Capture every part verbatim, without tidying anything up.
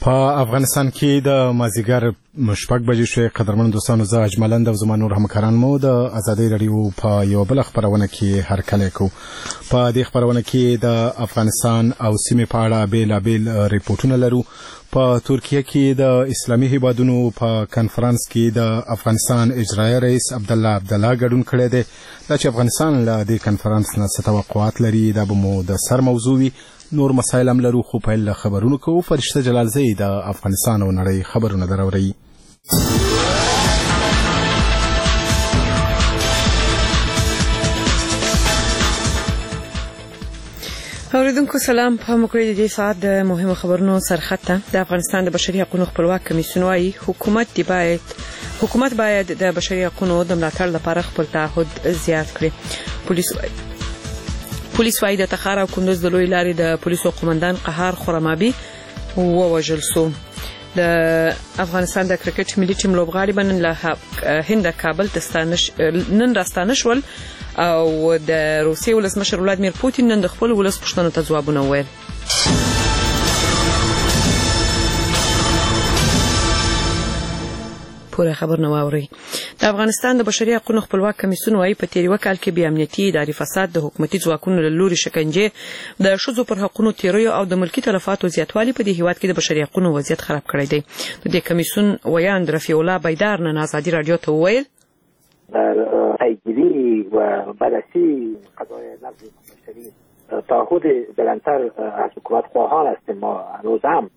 په افغانستان کې د مازیګر شپږ بجې شوې. قدرمن دوستانو، زه اجملند او زما نور همکاران مو د ازادۍ رادیو په یو بل خبرونه کې هرکلی کوو. په دې خبرونه کې د افغانستان او سیمې په اړه بیلابیل ریپورتونه لرو. په ترکیه کې د اسلامي هیوادونو په کنفرانس کې د افغانستان اجرایي رئیس عبدالله عبدالله ګډون کړی دی. دا چې افغانستان له دې کنفرانس نه څه توقعات لري دا به مو د سر موضوع وي. نور مسایل هم لرو، خو پیل له خبرونو کوو. فرشته جلالزی د افغانستان او نړۍ خبرونه دراوړي. اوریدونکو سلام. په مکرې د ساعت د مهمو خبرونو سرخط ته د افغانستان د بشري حقوقو خپلواک کمیسیون وايي حکومت دی باید حکومت باید د بشري حقوقو د ملاتړ لپاره خپل تعهد زیات کړي. پولیس پولیس وايي د تخار او کندوز د لوی لارې د پولیسو قومندان قهار خرمابي ووژل شو. د افغانستان د کرکټ ملي ټیم لوبغاړي بنن له هند کابل ته نن راستانه شول او د روسیې ولسمشر ولادمیر پوتین نن د خپل ولس پوښتنو ته ځوابونه وویل. پوره خبر نه واوري. د افغانستان د بشري حقوقو خپلواک کمیسیون وايي په تیر وکال کې بیا امنیتي اداري فساد د حکومتي ځواکونو له لوري شکنجه د شذو پر حقوقو تیریو او د ملکی تلفاتو زیاتوالی په دې هیواد کې د بشري حقوقو وضعیت خراب کړی دی. د دې کمیسیون ویاند رفیع الله بیدار نن آزادی رادیو ته وویل پیگیری و بررسی قضای نقض بشری تعهد بلندتر از حکومت خواهان است. ما هنوز هم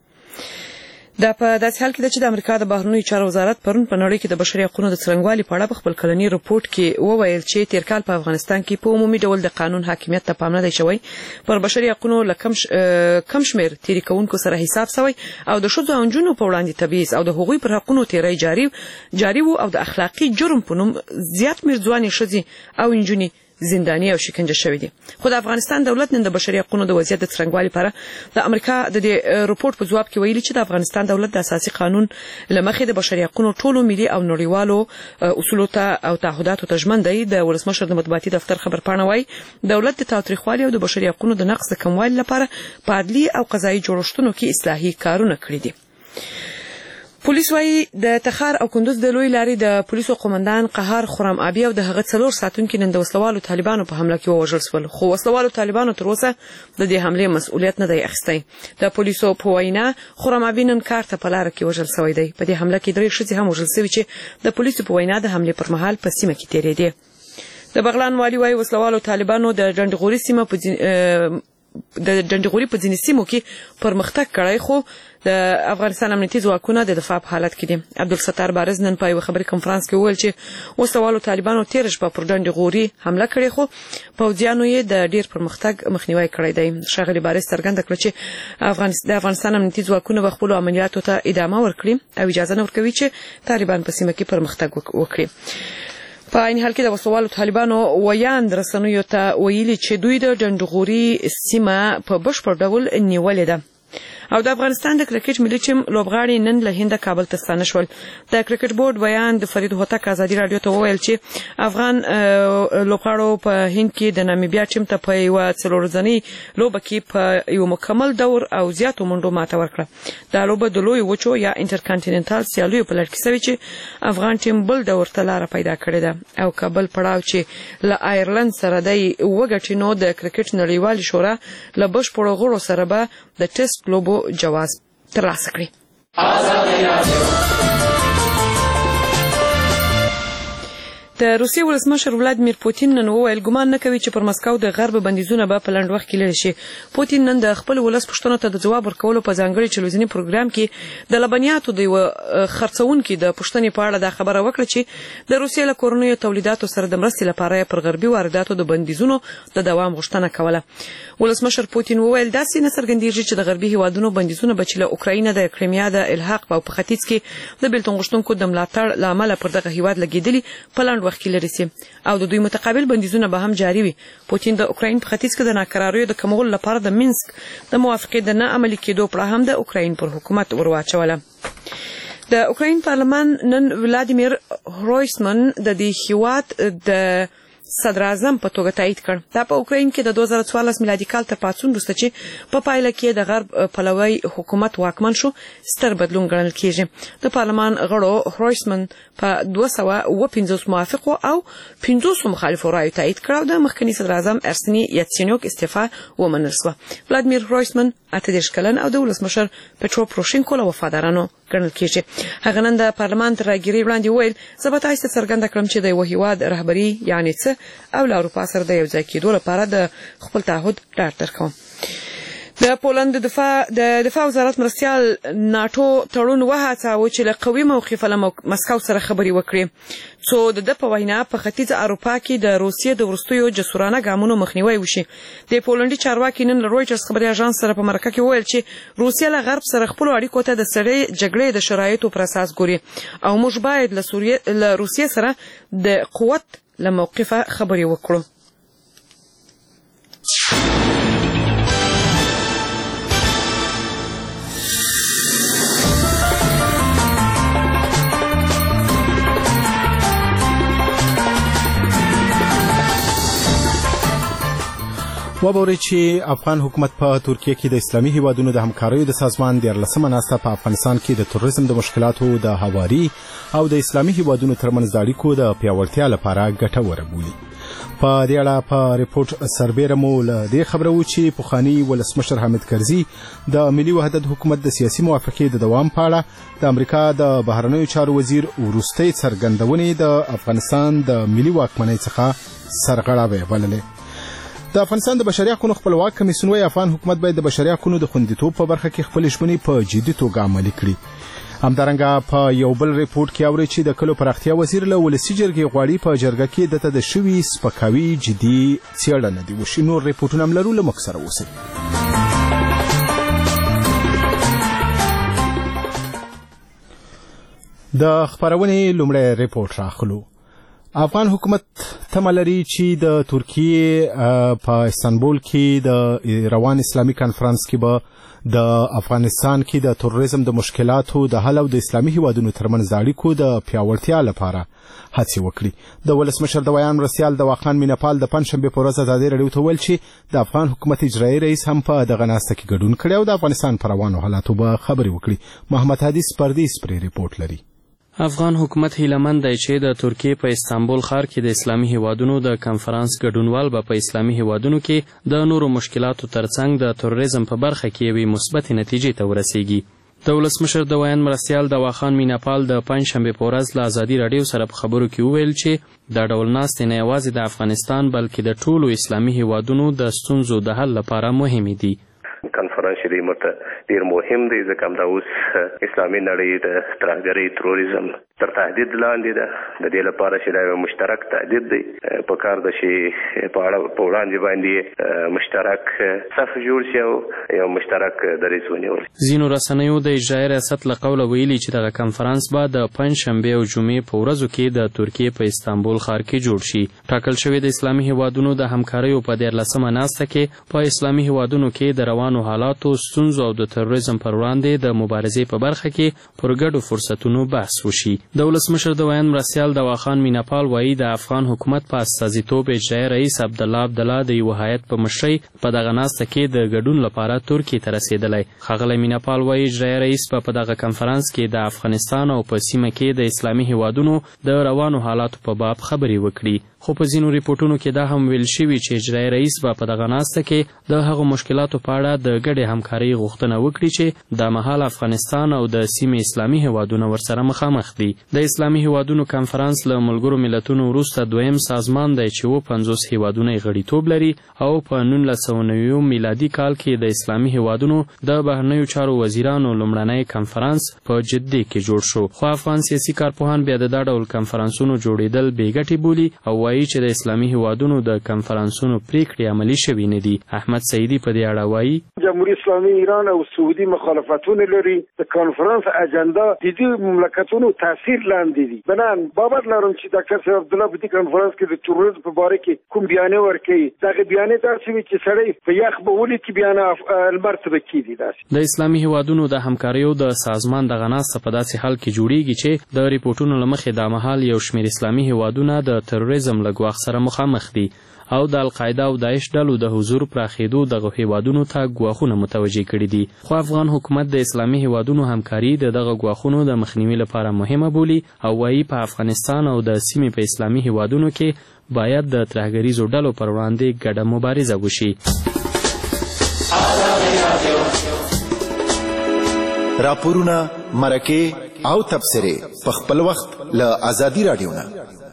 دا په داسې حال کې چې د امریکا د بهرنیو چارو وزارت پرون په نړۍ کې د بشري حقوقو د څرنګوالي په اړه خپل کلنی رپورت کې وویل چې تیر کال په افغانستان کې په عمومي ډول د قانون حاکمیت ته پام نه دی شوی، پر بشري حقوقو لکم کم شمیر تیری کوونکو سره حساب شوی او د شذو او نجونو په وړاندې تبعیض او د حقوقي پر حقوقو تیری جاری جاری وو او د اخلاقی جرم په نوم زیات میر ځواني شذي او نجونی زنداني او شکنجه شوی دي. خو د افغانستان دولت نن د بشري حقوقو د وضعیت د څرنګوالي لپاره د امریکا د دې رپورت په جواب کې ویلي چې د افغانستان دولت د اساسي قانون لمخې د بشري حقوقو ټولو ملي او نړیوالو اصولو ته او تعهداتو ته ژمن دی. د ولسمشر د مطبوعاتي دفتر خبر پاڼه وايي دولت د تاوتریخوالي او د بشري حقوقو د نقض د کموالي لپاره په عدلي او قضایي جوړښتونو کې اصلاحي کارونه کړی دي. پولیس وايي د تخار او کندوز د لوی لارې د پولیسو قومندان قهار خرمابي او د هغه څلور ساتونکو نن د وسلوالو طالبانو په حمله کې ووژل شول، خو وسلوالو طالبانو تر اوسه د دې حمله مسؤلیت نه دی اخیستی. د پولیسو په وینا خرمابي نن کار ته په لار کې وژل شوی دی. په دې حمله کې درې ښځې هم وژل شوې چې د پولیسو په وینا د حمله پر مهال په سیمه کې تیرېدې. د بغلان والي وايي وسلوالو طالبانو د ډنډغوري سیمه په د ډنډغوري په ځینې سیمو کې پرمختګ کړی، خو د افغانستان امنیتي ځواکونه د دفاع په حالت کې دي. عبدالستار بارز نن په یو خبري کنفرانس کې وویل چې وسوالو طالبانو تیر شپه پر ډنډغوري حمله کړې، خو پوځیانو یې د ډیر پرمختګ مخنیوي کړی دی. ښاغلي بارز څرګنده کړه چې افغانستان د افغانستان امنیتي ځواکونه به خپل عملیاتو ته ادامه ورکړي او اجازه نه ورکوي چې طالبان په سیمه کې پرمختګ وکړي. په عین حال کې د وسوالو طالبانو ویاند رسنیو ته ویلي چې دوی د ډنډغوري سیمه په بشپړ ډول نیولې ده. او د افغانستان د کرکټ ملي ټیم لوبغاړي نن له هند کابل ته ستانه شول. د کرکټ بورډ ویاند فرید هوتک آزادي رادیو ته وویل چې افغان لوبغاړو په هند کې د نامیبیا ټیم ته په یو څلورځنی لوبه کې په یو مکمل دور او زیاتو منډو ماته ورکړه. دا لوبه د لوی وچو یا انټرکانټیننټال سیالیو په لړ کې شوې چې افغان ټیم بل دور ته لار پیدا کړې ده او کابل پړاو چې له آیرلند سره دی وګټي نو د کرکټ نړیوال شورا له بشپړو غړو سره به د ټیسټ لوبو جواز ترلاسه کړي. د روسیې ولسمشر ولادمیر پوتین نن وویل ګمان نه کوي چې پر مسکو د غرب بندیزونه به په لنډ وخت کې لري شي. پوتین نن د خپل ولس پښتنو ته د جواب ورکولو په ځانګړي ټلویزیوني پروګرام کې د لبنیاتو د خرڅونکو د پښتنې په اړه د خبره وکړه چې د روسیې له کورنیو تولیداتو سره د مرستې لپاره پر غربي وارداتو د بندیزونو د دوام غوښتنه کوله. ولسمشر پوتین وویل داسې نه څرګندېږي چې د غربي هیوادونو بندیزونه به چې له اوکراین د کرایمیا د الحاق او په ختیځ کې د بیلتون غوښتونکو د ملاتړ لامل پر دغه هیواد لګیدلی په لنډ وخت کې لري سي او د دوی متقابل بندیزونه به هم جاری وي. پوتین د اوکراین په ختیځ کې د ناکراریو د کمولو لپاره د مینسک د موافقې د نه عملي کېدو پر هم د اوکراین پر حکومت ورواچوله. د اوکراین پارلمان نن ولادیمیر هرویسمن د دې هیواد د صدر اعظم په توګه تایید کړ. دا په اوکراین کې د دوه زره څوارلس میلادي کال تر پاڅون وروسته چې په پایله کې د غرب پلوی حکومت واکمن شو ستر بدلون ګڼل کېږي. د پارلمان غړو هرویسمن په دوه سوه اوه پنځوس موافقو او پنځوس مخالفو رایو تایید کړ او د مخکني صدر اعظم ارسني یاتسینیوک استعفا ومنل شوه. ولادیمیر هرویسمن اته دېرش کلن او د ولسمشر پټرو پروشینکو له وفادارانو ګڼل کېږي. هغه نن د پارلمان تر راګیرې وړاندې وویل زه به تاسو ته څرګنده کړم چې د یو هیواد رهبري یعنې څه او له اروپا سره د یو ځای کېدو لپاره د خپل تعهد ډاډ درکوم. د پولند د دفاع د دفاع وزارت مرستیال ناتو تړون وهڅاوه چې له قوي موقف له مسکو سره خبري وکړي څو د د په وینا په ختیځ اروپا کې د روسیې د ورستیو جسورانه ګامونو مخنیوي وشي. د پولندي چارواکي نن رويټرز خبري اژانس سره په مرکه کې وویل چې روسیه له غرب سره خپل اړیکو ته د سړې جګړې د شرایطو پر اساس ګوري او موږ باید له سوریې له روسیې سره د قوت له موقفه خبري وکړو. وبوري چې افغان حکومت په ترکیه کې د اسلامي هیوادونو د همکاریو د سازمان دیارلسمه ناسته په افغانستان کې د تروریزم د مشکلاتو د هواري او د اسلامي هیوادونو ترمنځ د اړیکو د پیاوړتیا لپاره ګټوره بولي. په دې اړه په ریپورت سربېره مو له دې خبره و چې پخوانی ولسمشر حامد کرزي د ملي وحدت حکومت د سیاسي موافقې د دوام په اړه د امریکا د بهرنیو چارو وزیر وروستۍ څرګندونې د افغانستان د ملي واکمنۍ څخه سرغړاوې بللې. د افغانستان د بشري حقوقو خپلواک کمیسیون وايي افغان حکومت باید د بشري حقوقو د خوندیتوب په برخه کې خپل ژمنې په جدي توګه عملي کړي. همدارنګه په یو بل ریپورت کې اوري چې د کلو پراختیا وزیر له ولسی جرګې غواړي په جرګه کې دته د شوي سپکاوي جدي څېړنه دی وشي. نور ریپورتونه هم لرو له موږ سره اوسئ. د خبرونې لومړی ریپورت راخلو. افغان حکومت تمه لري چې د ترکیې په استانبول کې د روان اسلامي کانفرنس کې به د افغانستان کې د تروریزم د مشکلاتو د حل او د اسلامي هیوادونو ترمنځ د اړیکو د پیاوړتیا لپاره هڅې وکړي. د ولسمشر د ویان مرستیال دواخان میناپال د پنځشنبې په ورځ ازادي راډیو ته ویل چې د افغان حکومت اجرایي رئیس هم په دغه ناسته کې ګډون کړی او د افغانستان پر روانو حالاتو به خبرې وکړي. محمد هادي سپردیس پرې ریپورت لري. افغان حکومت هیلهمند دی چې د ترکیې په استانبول ښار کې د اسلامي هیوادونو د کنفرانس ګډونوال به په اسلامي هیوادونو کې د نورو مشکلاتو ترڅنګ د تروریزم په برخه کې یوې مثبتې نتیجې ته ورسیږي. د ولسمشر د ویان مرستیال دواخان میناپال د پنځشنبې په ورځ له ازادي راډیو سره په خبرو کې وویل چې دا ډول ناستې نه یوازې د افغانستان بلکې د ټولو اسلامي هیوادونو د ستونزو د حل لپاره مهمې دي. کنفرانس دی مرته ډیر مهم دی ځکه همدا اوس اسلامي نړۍ د ترهګرۍ تروریزم تر تهدید لاندې ده. د دې لپاره چې دا یو مشترک تهدید دی په کار ده چې په اړه په وړاندې باندې مشترک صف جوړ شي او یو مشترک دریځ ونیول. ځینو رسنیو د اجرایي ریاست له قوله ویلي چې دغه کنفرانس به د پنځشنبې او جمعې په ورځو کې د ترکیې په استانبول ښار کې جوړ شي. ټاکل شوی د اسلامي هیوادونو د همکاریو په دیارلسمه ناسته کې په اسلامي هیوادونو کې د روانو حالاتو ستونزو او د تروریزم پر وړاندې د مبارزې په برخه کې پر ګډو فرصتونو بحث وشي. د ولسمشر د ویان مرستیال دواخان میناپال وایي د افغان حکومت په استازیتوب اجرایي رئیس عبدالله عبدالله د یو هیات په مشرۍ په دغه ناسته کې د ګډون لپاره ترکیې ته رسېدلی. ښاغلی میناپال وایي اجرایي رئیس به په دغه کنفرانس کې د افغانستان او په سیمه کې د اسلامي هیوادونو د روانو حالاتو په باب خبرې وکړي. خو په ځینو ریپورټونو کې دا هم ویل شوي چې اجرایي رئیس به په دغه ناسته کې د هغو مشکلاتو په اړه د ګډې همکارۍ غوښتنه وکړي چې د مهال افغانستان او د سیمې اسلامي هیوادونه ورسره مخامخ دي. د اسلامي هیوادونو کنفرانس له ملګرو ملتونو وروسته دویم سازمان دی چې اووه پنځوس هیوادونه یې غړیتوب لري او په نولس سوه نوي میلادي کال کې د اسلامي هیوادونو د بهرنیو چارو وزیرانو لومړنی کنفرانس په جدې کې جوړ شو. خو افغان سیاسي کارپوهان بیا د دا ډول کنفرانسونو جوړېدل بې ګټې بولي او وایي چې د اسلامي هیوادونو د کنفرانسونو پریکړې عملي شوي نه دي. احمد سعیدي په دې اړه وایي جمهوریت اسلامي ایران او سعودي مخالفتونه لري. د کانفرنس اجندا د دې مملکتونو تاثیر لاندې دي. بنان بابت لرم چې ډاکټر صاحب عبد الله په دې کانفرنس کې د تروریزم په باره کې کوم بیان ورکړي. دا بیان داسې وي چې سړی په یخ به ولي کې بیان المرتبه کیدي. داسې د اسلامي هیوادونو د همکاریو د سازمان د غناست په داسې حال کې جوړیږي چې د ریپورتونو لمخې د مهال یو شمېر اسلامي هیوادونه د تروریزم له ګواښ سره مخامخ دي او د القاعده او داعش ډلو د حضور پراخېدو دغه هیوادونو ته ګواښونه متوجه کړي دي. خو افغان حکومت د اسلامي هیوادونو همکاري د دغه ګواښونو د مخنیوي لپاره مهمه بولي او وایي په افغانستان او د سیمې په اسلامي هیوادونو کې باید د ترهګریزو ډلو پر وړاندې ګډه مبارزه وشي. راپورونه، مرکې او تبصرې په خپل وخت له آزادي راډیو نه.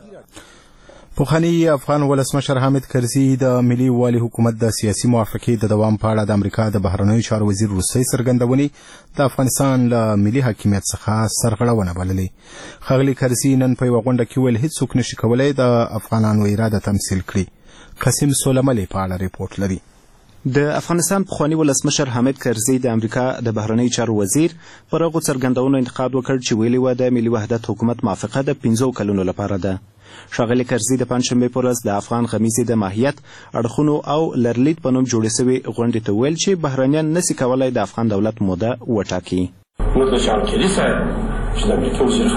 پوخانی افغان ولسمشر حامد کرزي د ملي والي حکومت د سیاسي موافقې د دوام په اړه د امریکا د بهرنیو چارو وزیر روسي څرګندونې د افغانستان له ملي حاکمیت څخه سرغړونه بللې. ښاغلي کرزي نن په یوه غونډه کې ویل هیڅوک نشي کولی د افغانانو اراده تمثیل کړي. قاسم سولملي په اړه ریپورت لري. د افغانستان پخوانی ولسمشر حامد کرزي د امریکا د بهرنیو چارو وزیر پر هغو څرګندونو انتقاد وکړ چې ویلي وه د ملي وحدت حکومت موافقه د پنځو کلونو لپاره ده. ښاغلي کرزي د پنجشنبې په ورځ د افغان غمیزې د ماهیت، اړخونو او لرلید په نوم جوړې سوې غونډې ته ویل چې بهرنیان نسي کولی د افغان دولت موده وټاکي. موږ د شانکلي صاحب چې د امریکا وزیر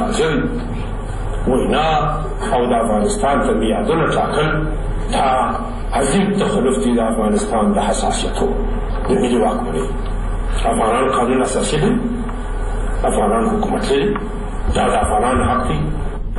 خارجه وینا او د افغانستان ته میادونه ټاکل دا عظیم تخلف دی د افغانستان د حساسیتو د ملي واکمنۍ. افغانان قانون اساسي دی، افغانان حکومت لري، دا د افغانانو حق دی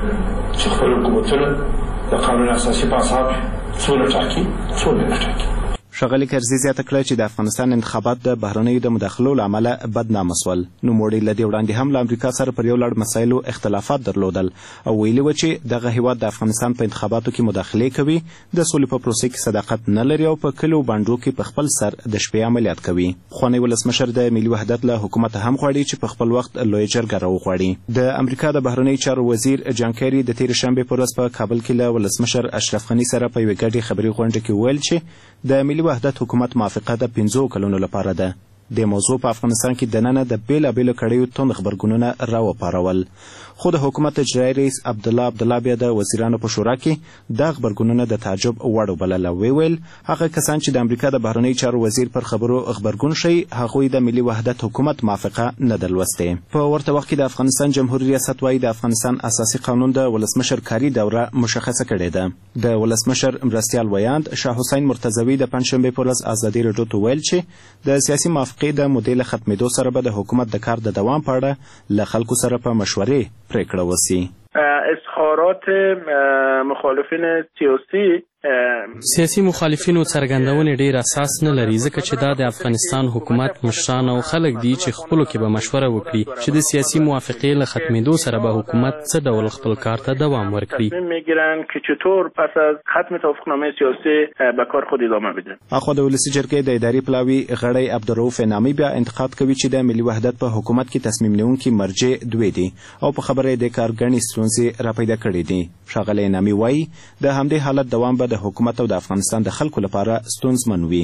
چې خپل حکومتونه د قانون اساسي په اساس څونه ټاکي څونه نه ټاکي. ښاغلي کرزي زیاته کړه چې د افغانستان انتخابات د بهرنیو د مداخلو له امله بدنامه سول. نوموړي له دې وړاندې هم له امریکا سره پر یو لړ مسایلو اختلافات درلودل او ویلي وه چې دغه هیواد د افغانستان په انتخاباتو کې مداخلې کوي، د سولې په پروسې کې صداقت نه لري او په کلیو بانډو کې په خپل سر د شپې عملیات کوي. پخوانی ولسمشر د ملي وحدت له حکومته هم غواړي چې په خپل وخت لویه جرګه راوغواړي. د امریکا د بهرنیو چارو وزیر جان کیري د تېرې شنبې په ورځ په کابل کې له ولسمشر اشرف غني سره په یوې ګډې خبري غونډه کې ویل چې د ملي وحدت حکومت موافقه د پنځو کلونو لپاره ده. د موضوع په افغانستان کې دننه د بیلابیلو کړیو توند غبرګونونه راوپارول، خو د حکومت اجرایي رئیس عبدالله عبدالله بیا د وزیرانو په شورا کې دا غبرګونونه د تعجب وړ وبلله. ویل هغه کسان چې د امریکا د بهرنیو چارو وزیر پر خبرو غبرګون ښیي هغوی د ملي وحدت حکومت موافقه نه ده لوستې. په ورته وخت کې د افغانستان جمهوري ریاست وایي د افغانستان اساسي قانون د ولسمشر کاري دوره مشخصه کړې ده. د ولسمشر مرستیال ویاند شاه حسین مرتضوي د پنجشنبې په ورځ ازادي راډیو ته ویل چې د سیاسي موافقې د مودې له ختمېدو سره به د حکومت د کار د دوام په اړه له خلکو سره په مشورې پریکړه وسي. اظهارات مخالفین سیاسی سیاسي مخالفینو څرګندونې ډېر اساس نه لري، ځکه چې دا د افغانستان حکومت مشران او خلک دي چې خپلو کې به مشوره وکړي چې د سیاسي موافقې له ختمېدو سره به حکومت څه ډول خپل کار ته دوام ورکړي. تصمیم میگیرن که چطور پس از ختم توافقنامه سیاسی به کار خود ادامه بده. اخو د ولسی جرګې د اداري پلاوي غړی عبدالرؤف نامی بیا انتقاد کوي چې د ملي وحدت په حکومت کې تصمیم نیونکي مرجع دوی دي او په خبره د کارګنې ستونزې راپیدا کړې دي. ښاغلی نامی وایي د همدې حالت دوام به د حکومت او د افغانستان د خلکو لپاره ستونزمن وي.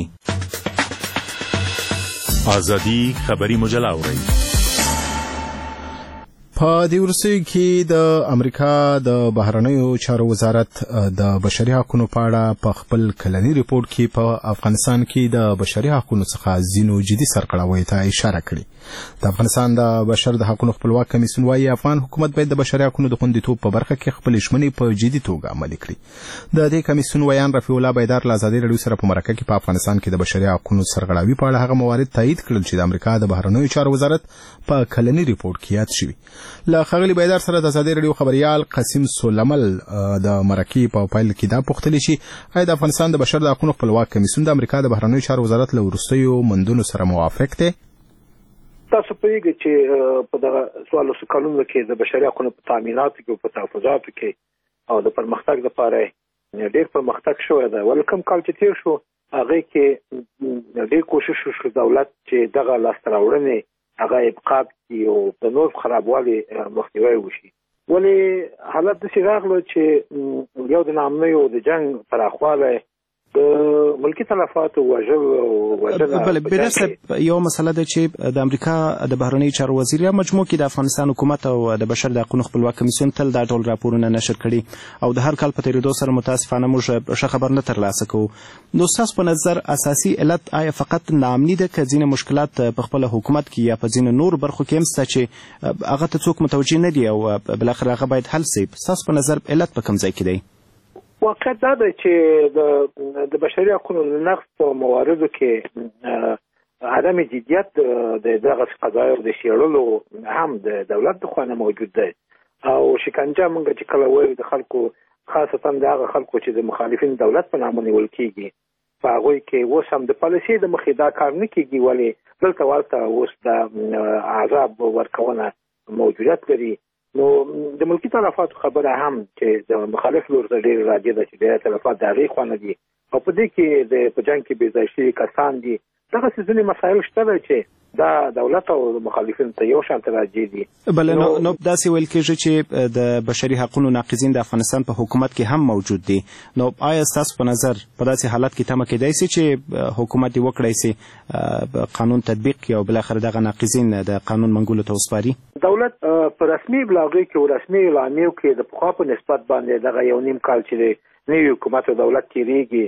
ازادي خبري مجله اورئ. په دې وروستیو کې د امریکا د بهرنیو چارو وزارت د بشري حقوقو په اړه په خپل کلني ریپورت کې په افغانستان کې د بشري حقوقو څخه ځینو جدي سرغړونو ته اشاره کړې. د افغانستان د بشر د حقوقو خپلواک کمیسیون وايي افغان حکومت باید د بشري حقوقو د خوندیتوب په برخه کې خپل ژمنې په جدي توګه عملي کړي. د دې کمیسیون ویان رفیع الله بیدار له ازادي راډیو سره په مرکه کې په افغانستان کې د بشري حقوقو سرغړاوي په اړه هغه موارد تایید کړل چې د امریکا د بهرنیو چارو وزارت په کلني ریپورت کې یاد شوي. له ښاغلي بیدار سره د ازادي راډیو خبريال قاسم سولمل د مرکې په پایل کې دا پوښتنه شي آیا د افغانستان د بشر د حقوقو خپلواک کمیسیون د امریکا د بهرنیو چارو وزارت له وروستیو مندونو سره موافق دی؟ تاسو په یوه چې په دغه سوالو کلونو کې د بشري حقوقو په تامینات کې او په تحفظاتو کې او د پرمختګ لپاره ډېر پرمختګ شوی دی. ولکم کال چې تیر شو هغه کې ډېر کوشش وشو دولت چې دغه لاسته راوړنې هغه ابقاب کی او د نور خرابوالي مخنیوي وشي. ولې حالت داسې راغلو چې یو د نامنیو د جنگ پراخواله د ملکی تلفات او وژل او وژنه بل بدر صاحب یو مسله ده چې د امریکا د بهرنی چارو وزیر یا مجموع کې د افغانستان حکومت او د بشر د حقوقو خپلواک کمیسیون تل دا ټول راپورونه نشر کړي او د هر کال په تیریدو سره متاسفانه موږ ښه خبر نه ترلاسه کوو. نو ستاسو په نظر اساسي علت آیا فقط ناامني ده که ځینې مشکلات په خپل حکومت کې یا په ځینې نور برخو کې هم شته چې هغه ته څوک متوجه نه دي او بالاخره هغه باید حل شي؟ ستاسو په نظر علت په کوم ځای کې دی؟ واقعیت دا ده چې د د بشري حقوقو نقض په مواردو کې عدم جدیت د دغه قضایو د څېړلو هم د دولت د خوا نه موجود دی او شکنجه موږ چې کله وایو د خلکو خاصتا د هغه خلکو چې د مخالفین دولت په نامه نیول کېږي په هغوی کې اوس هم د پالیسۍ د مخې دا کار نه کېږي ولې دلته ورته اوس د عذاب ورکونه موجودیت لري. نو د ملکی تلفاتو خبره هم چې د مخالف لور ته ډېر راجع ده چې د تلفات د هغې خوا نه دي او په دې کې د په جنګ کې بې ځای شوي کسان دي. دغسې ځینې مسایل شته ده چې دا دولت او مخالفین ته یو شان راجع دي. بله نو نو داسې ویل کېږي چې د بشري حقوقو ناقضین د افغانستان په حکومت کې هم موجود دي. نو آیا ستاسو په نظر په داسې حالت کې تمه کېدای شي چې حکومت دې وکړی شي قانون تطبیق کړي او بالاخره دغه ناقضین د قانون منګولو ته وسپاري؟ دولت په رسمي بلاغو کې او رسمي اعلامیو کې د پخوا په نسبت باندې دغه یو نیم کال چې نوی حکومت او دولت تېرېږي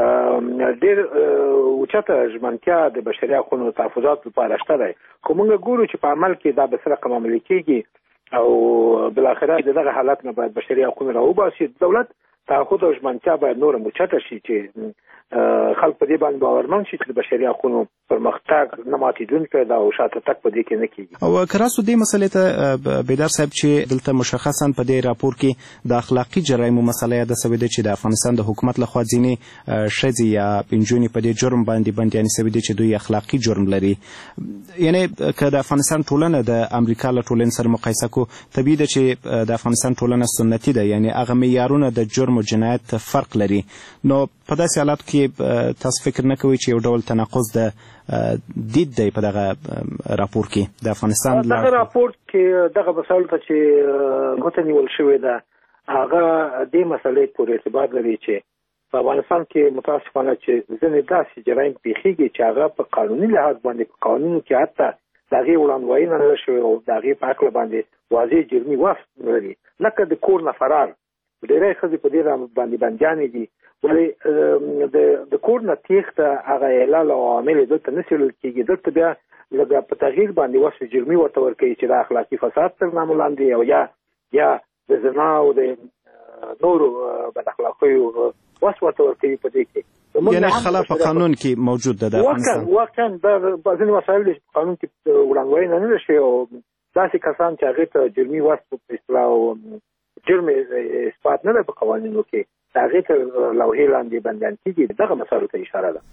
ډېر اوچته ژمنتیا د بشري حقوقو تحفظات لپاره شته دی خو موږ ګورو چې په عمل کې دا به څه رقم عملي کېږي او بالاخره د دغه حالت نه باید بشري حقوقونه راوباسي. دولت تعهد او ژمنتیا باید نور هم اوچته شي چې خلک په دې باندې باورمن شي چې د بشري حقوقو پرمختګ نه ماتېدونکی ده او شاته تګ په دې کې نه کېږي. او که راسو دې مسلې ته بیدار صاحب چې دلته مشخصا په دې راپور کې د اخلاقي جرایمو مسله یاده شوې ده چې د افغانستان د حکومت لخوا ځینې ښځې یا نجونې په دې جرم باندې بندیانې شوې دي چې دوی اخلاقي جرم لري. یعنې که د افغانستان ټولنه د امریکا له ټولنې سره مقایسه کړو طبیعي ده چې د افغانستان ټولنه سنتي ده یعنې هغه معیارونه د جرم او جنایت فرق لري. نو په داسې حالاتو کې تاسو فکر نه کوئ چې یو ډول تناقض د دید دی په دغه راپور کې د افغانستان دغه راپور کې دغه مسایلو ته چې ګوته نیول شوې ده هغه دې مسلې پورې ارتباط لري چې په افغانستان کې متاسفانه چې ځینې داسې جرایم پېښېږي چې هغه په قانوني لحاظ باندې په قانونو کې حتی د هغې وړاندوینه نه شوې او د هغې په هکله باندې واضح جرمي وصف لري لکه د کور نه فرار ډېری ښځې په دې باندې بندیانې دي ولې د کور نه تېښته هغه علل او عوامل یې دلته نه څېړل کېږي. دلته بیا لږه په تغییر باندې وصف جرمي ورته ورکوي چې د اخلاقي فساد تر نامه لاندې او یا یا د زنا او د نورو بد اخلاقیو وصف ورته ورکوي په دې کې. یعنې خلاف په قانون کې موجود ده د افغانستان؟ واقعا دا ځینې مسایل دي چې په قانون کې وړاندوینه نه ده شوې او داسې کسان چې هغې ته جرمي وصف په اصطلاح او جرم اثبات نه ده په قوانینو کې د هغې ته لوحې لاندې بندیان کېږي. دغه مسایلو ته اشاره ده.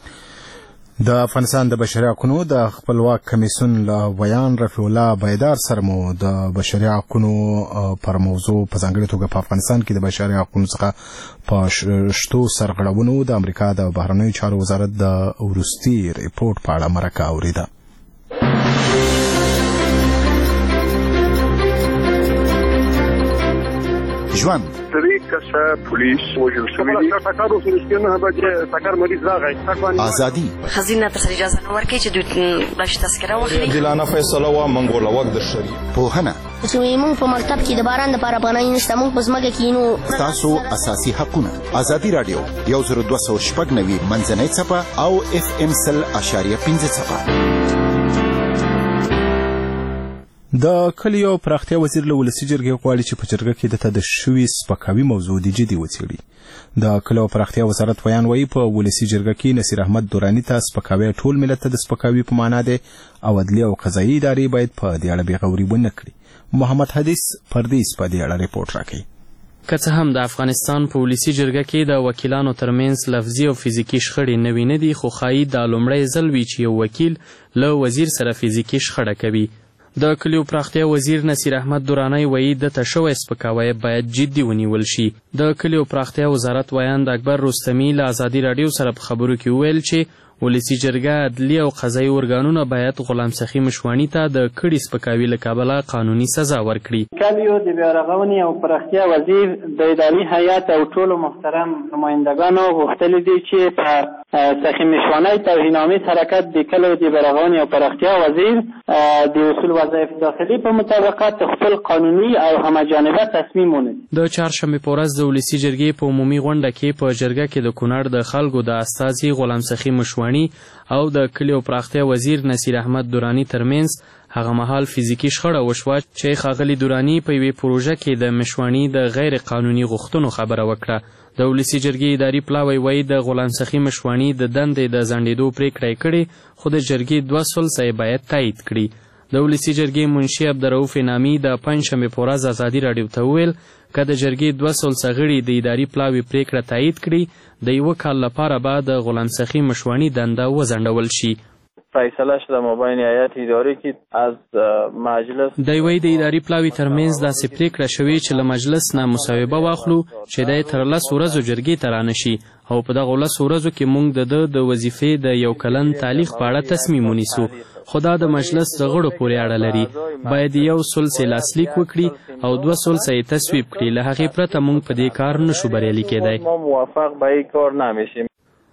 د افغانستان د بشري حقوقو د خپلواک کمیسیون له ویان رفیع الله بیدار سره مو د بشري حقوقو پر موضوع په ځانګړې توګه په افغانستان کې د بشري حقوقو څخه په شتو سرغړونو د امریکا د بهرنیو چارو وزارت د وروستي ریپورت په اړه مرکه اورېده. ژوند درې کسه پولیس وژل شوي دي. ټکر وشو چې نه به ټکر مریض راغی. ازادي خزینه ته اجازه نه ورکړي چې دوی باش تذکره واخلي. عادلانه فیصله وا منګول وخت د شری پوهنه چې موږ په مکتب کې د باران لپاره پناه نشته موږ په ځمکه کې نو تاسو اساسي حقوقونه. ازادي رادیو یو زر دوه سوه شپږ نوي منځنۍ څپه او اف ام سل اشاریه پنځه څپه. د کلیو پراختیا وزیر له ولسي جرګې غواړي چې په جرګه کې د د شوي سپکاوي موضوع د جدي وڅېړي. د کلیو پراختیا وزارت ویان وایي په ولسي جرګه کې نصیر احمد دوراني ته سپکاوی ټول ملت ته د سپکاوي په معنا دی او عدلي او قضایي ادارې باید په دې اړه بېغوري ونه کړي. محمد حدیث پردیس په دې اړه ریپورت راکوي. که څه هم د افغانستان په ولسي جرګه کې د وکیلانو ترمنځ لفظي او فزیکي شخړې نوي نه دي خو ښایي دا لومړی ځل وي چې یو وکیل له وزیر سره فزیکي شخړه کوي. د کلیو پراختیا وزیر نصیر احمد درانی وایي دته شوی سپکاوی باید جدي ونیول شي. د کلیو پراختیا وزارت ویاند اکبر رستمي له ازادي راډیو سره په خبرو کې وویل چې ولسي جرګه عدلي او قضایي ارګانونه باید غلام سخي مشواني ته د کړي سپکاوي له کبله قانوني سزا ورکړي. کلیو د بیارغونې او پراختیا وزیر د اداري هیئت او ټولو محترم نمایندګانو غوښتلي دي چې په سخي مشواني توهین‌آمیز حرکت د کلیو د بیارغونې او پراختیا وزیر د اصول وظایف داخلي په مطابقت خپل قانوني او همجانبه تصمیم ونیسي. د چهارشنبې په ورځ د ولسي جرګې په عمومي غونډه کې په جرګه کې د کونړ د خلکو د استازي غلام سخي مشواني او د کلیو پراختیا وزیر نصیر احمد درانی ترمنځ هغه مهال فزیکی شخړه وشوه چې ښاغلي درانی په یوې پروژه کې د مشواني د غیر قانوني غوښتنو خبره وکړه. د ولسي جرګې اداري پلاوی وایي د غلام سخي مشواني د دندې د ځنډېدو پرېکړه یې کړې خو د جرګې دوه سلسه یې باید تایید کړي. د ولسي جرګې منشي عبدالرؤف انعامي د پنجشنبې په ورځ ازادي راډیو ته وویل که د جرګې دوه سلسه غړي د اداري پلاوي پرېکړه تایید کړي د یوه کال لپاره به د غلام سخي مشواني دنده وځنډول شي. فیصله شده مابین هیئت اداری که از مجلس دی وایي د اداري پلاوي ترمنځ داسې پرېکړه شوې چې له مجلس نه مصوبه واخلو چې دی تر لسو ورځو جرګې ته رانشي او په دغو لسو ورځو کې موږ د ده د وظیفې د یو کلن تعلیق په اړه تصمیم ونیسو. خو دا د مجلس د غړو پورې اړه لري. باید یو سلسې لاسلیک وکړي او دوه سلسه یې تصویب کړي. له هغې پرته موږ په دې کار نشو بریالي کېدی. موافق به این کار نمیشیم.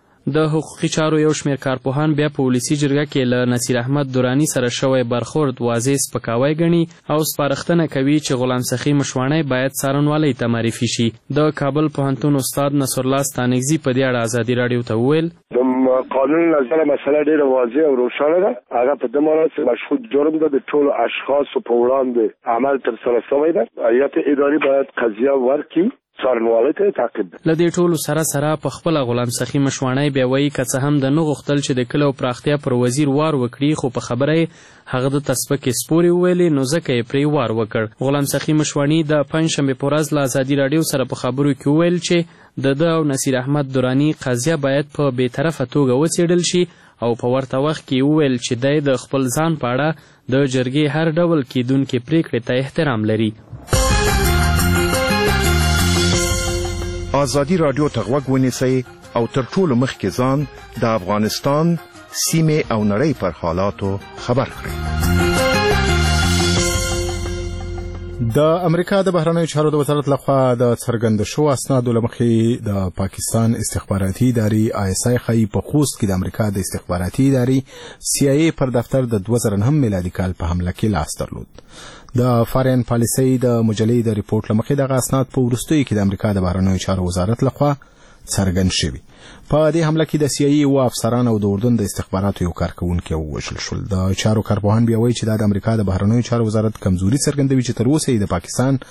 د حقوقي چارو یو شمېر کارپوهان بیا په ولسي جرګه کې له نصیر احمد درانی سره شوی برخورد واضح سپکاوی ګڼي او سپارښتنه کوي چې غلام سخي مشوانی باید څارنوالۍ ته معرفي شي. د کابل پوهنتون استاد نصرالله ستانکزي په دې اړه ازادي راډیو ته وویل د قانون نظر مسله ډیره واضح او روښانه ده. هغه په دې معنی چې مشهود جرم ده د ټولو اشخاصو په وړاندې عمل ترسره شوی ده. هیئت اداري باید قضیه ورکړي څارنوالۍ ته تعقیب. له دې ټولو سره سره په خپله غلام سخي مشوانی بیا وایي که څه هم د نه غوښتل چې د کلیو پراختیا پر وزیر وار وکړي خو په خبره یې هغه د تسپکې سپورې وویلې نو ځکه یې پرې وار وکړ. غلام سخي مشوانی د پنجشنبې په ورځ له ازادي راډیو سره په خبرو کې وویل چې د ده او نصیر احمد درانی قضیه باید په بېطرفه توګه وڅېړل شي او په ورته وخت کې وویل چې دی د خپل ځان په اړه د جرګې هر ډول کیدونکې پرېکړې ته احترام لري. ازادي راډیو ته غوږ ونیسئ او تر ټولو مخکې ځان د افغانستان سیمې او نړۍ پر حالاتو خبر کړئ. د امریکا د بهرنیو چارو د وزارت لخوا د څرګند شو اسنادو له مخې د پاکستان استخباراتي ادارې آی اس آی ښایي په خوست کې د امریکا د استخباراتي ادارې سی آی ای پر دفتر د دوه زره نهم میلادي کال په حمله کې لاس درلود. د فارین پالیسۍ د مجلې د ریپورت له مخې دغه اسناد په وروستیو کې د امریکا د بهرنیو چارو وزارت لخوا څرګند شوي. په دې حمله کې د سی آی ای اوه افسران او د اردن د استخباراتو یو کارکوونکی ووژل شول. د چارو کارپوهان بیا وایي چې دا د امریکا د بهرنیو چارو وزارت کمزوري څرګندوي چې تر اوسه یې د پاکستان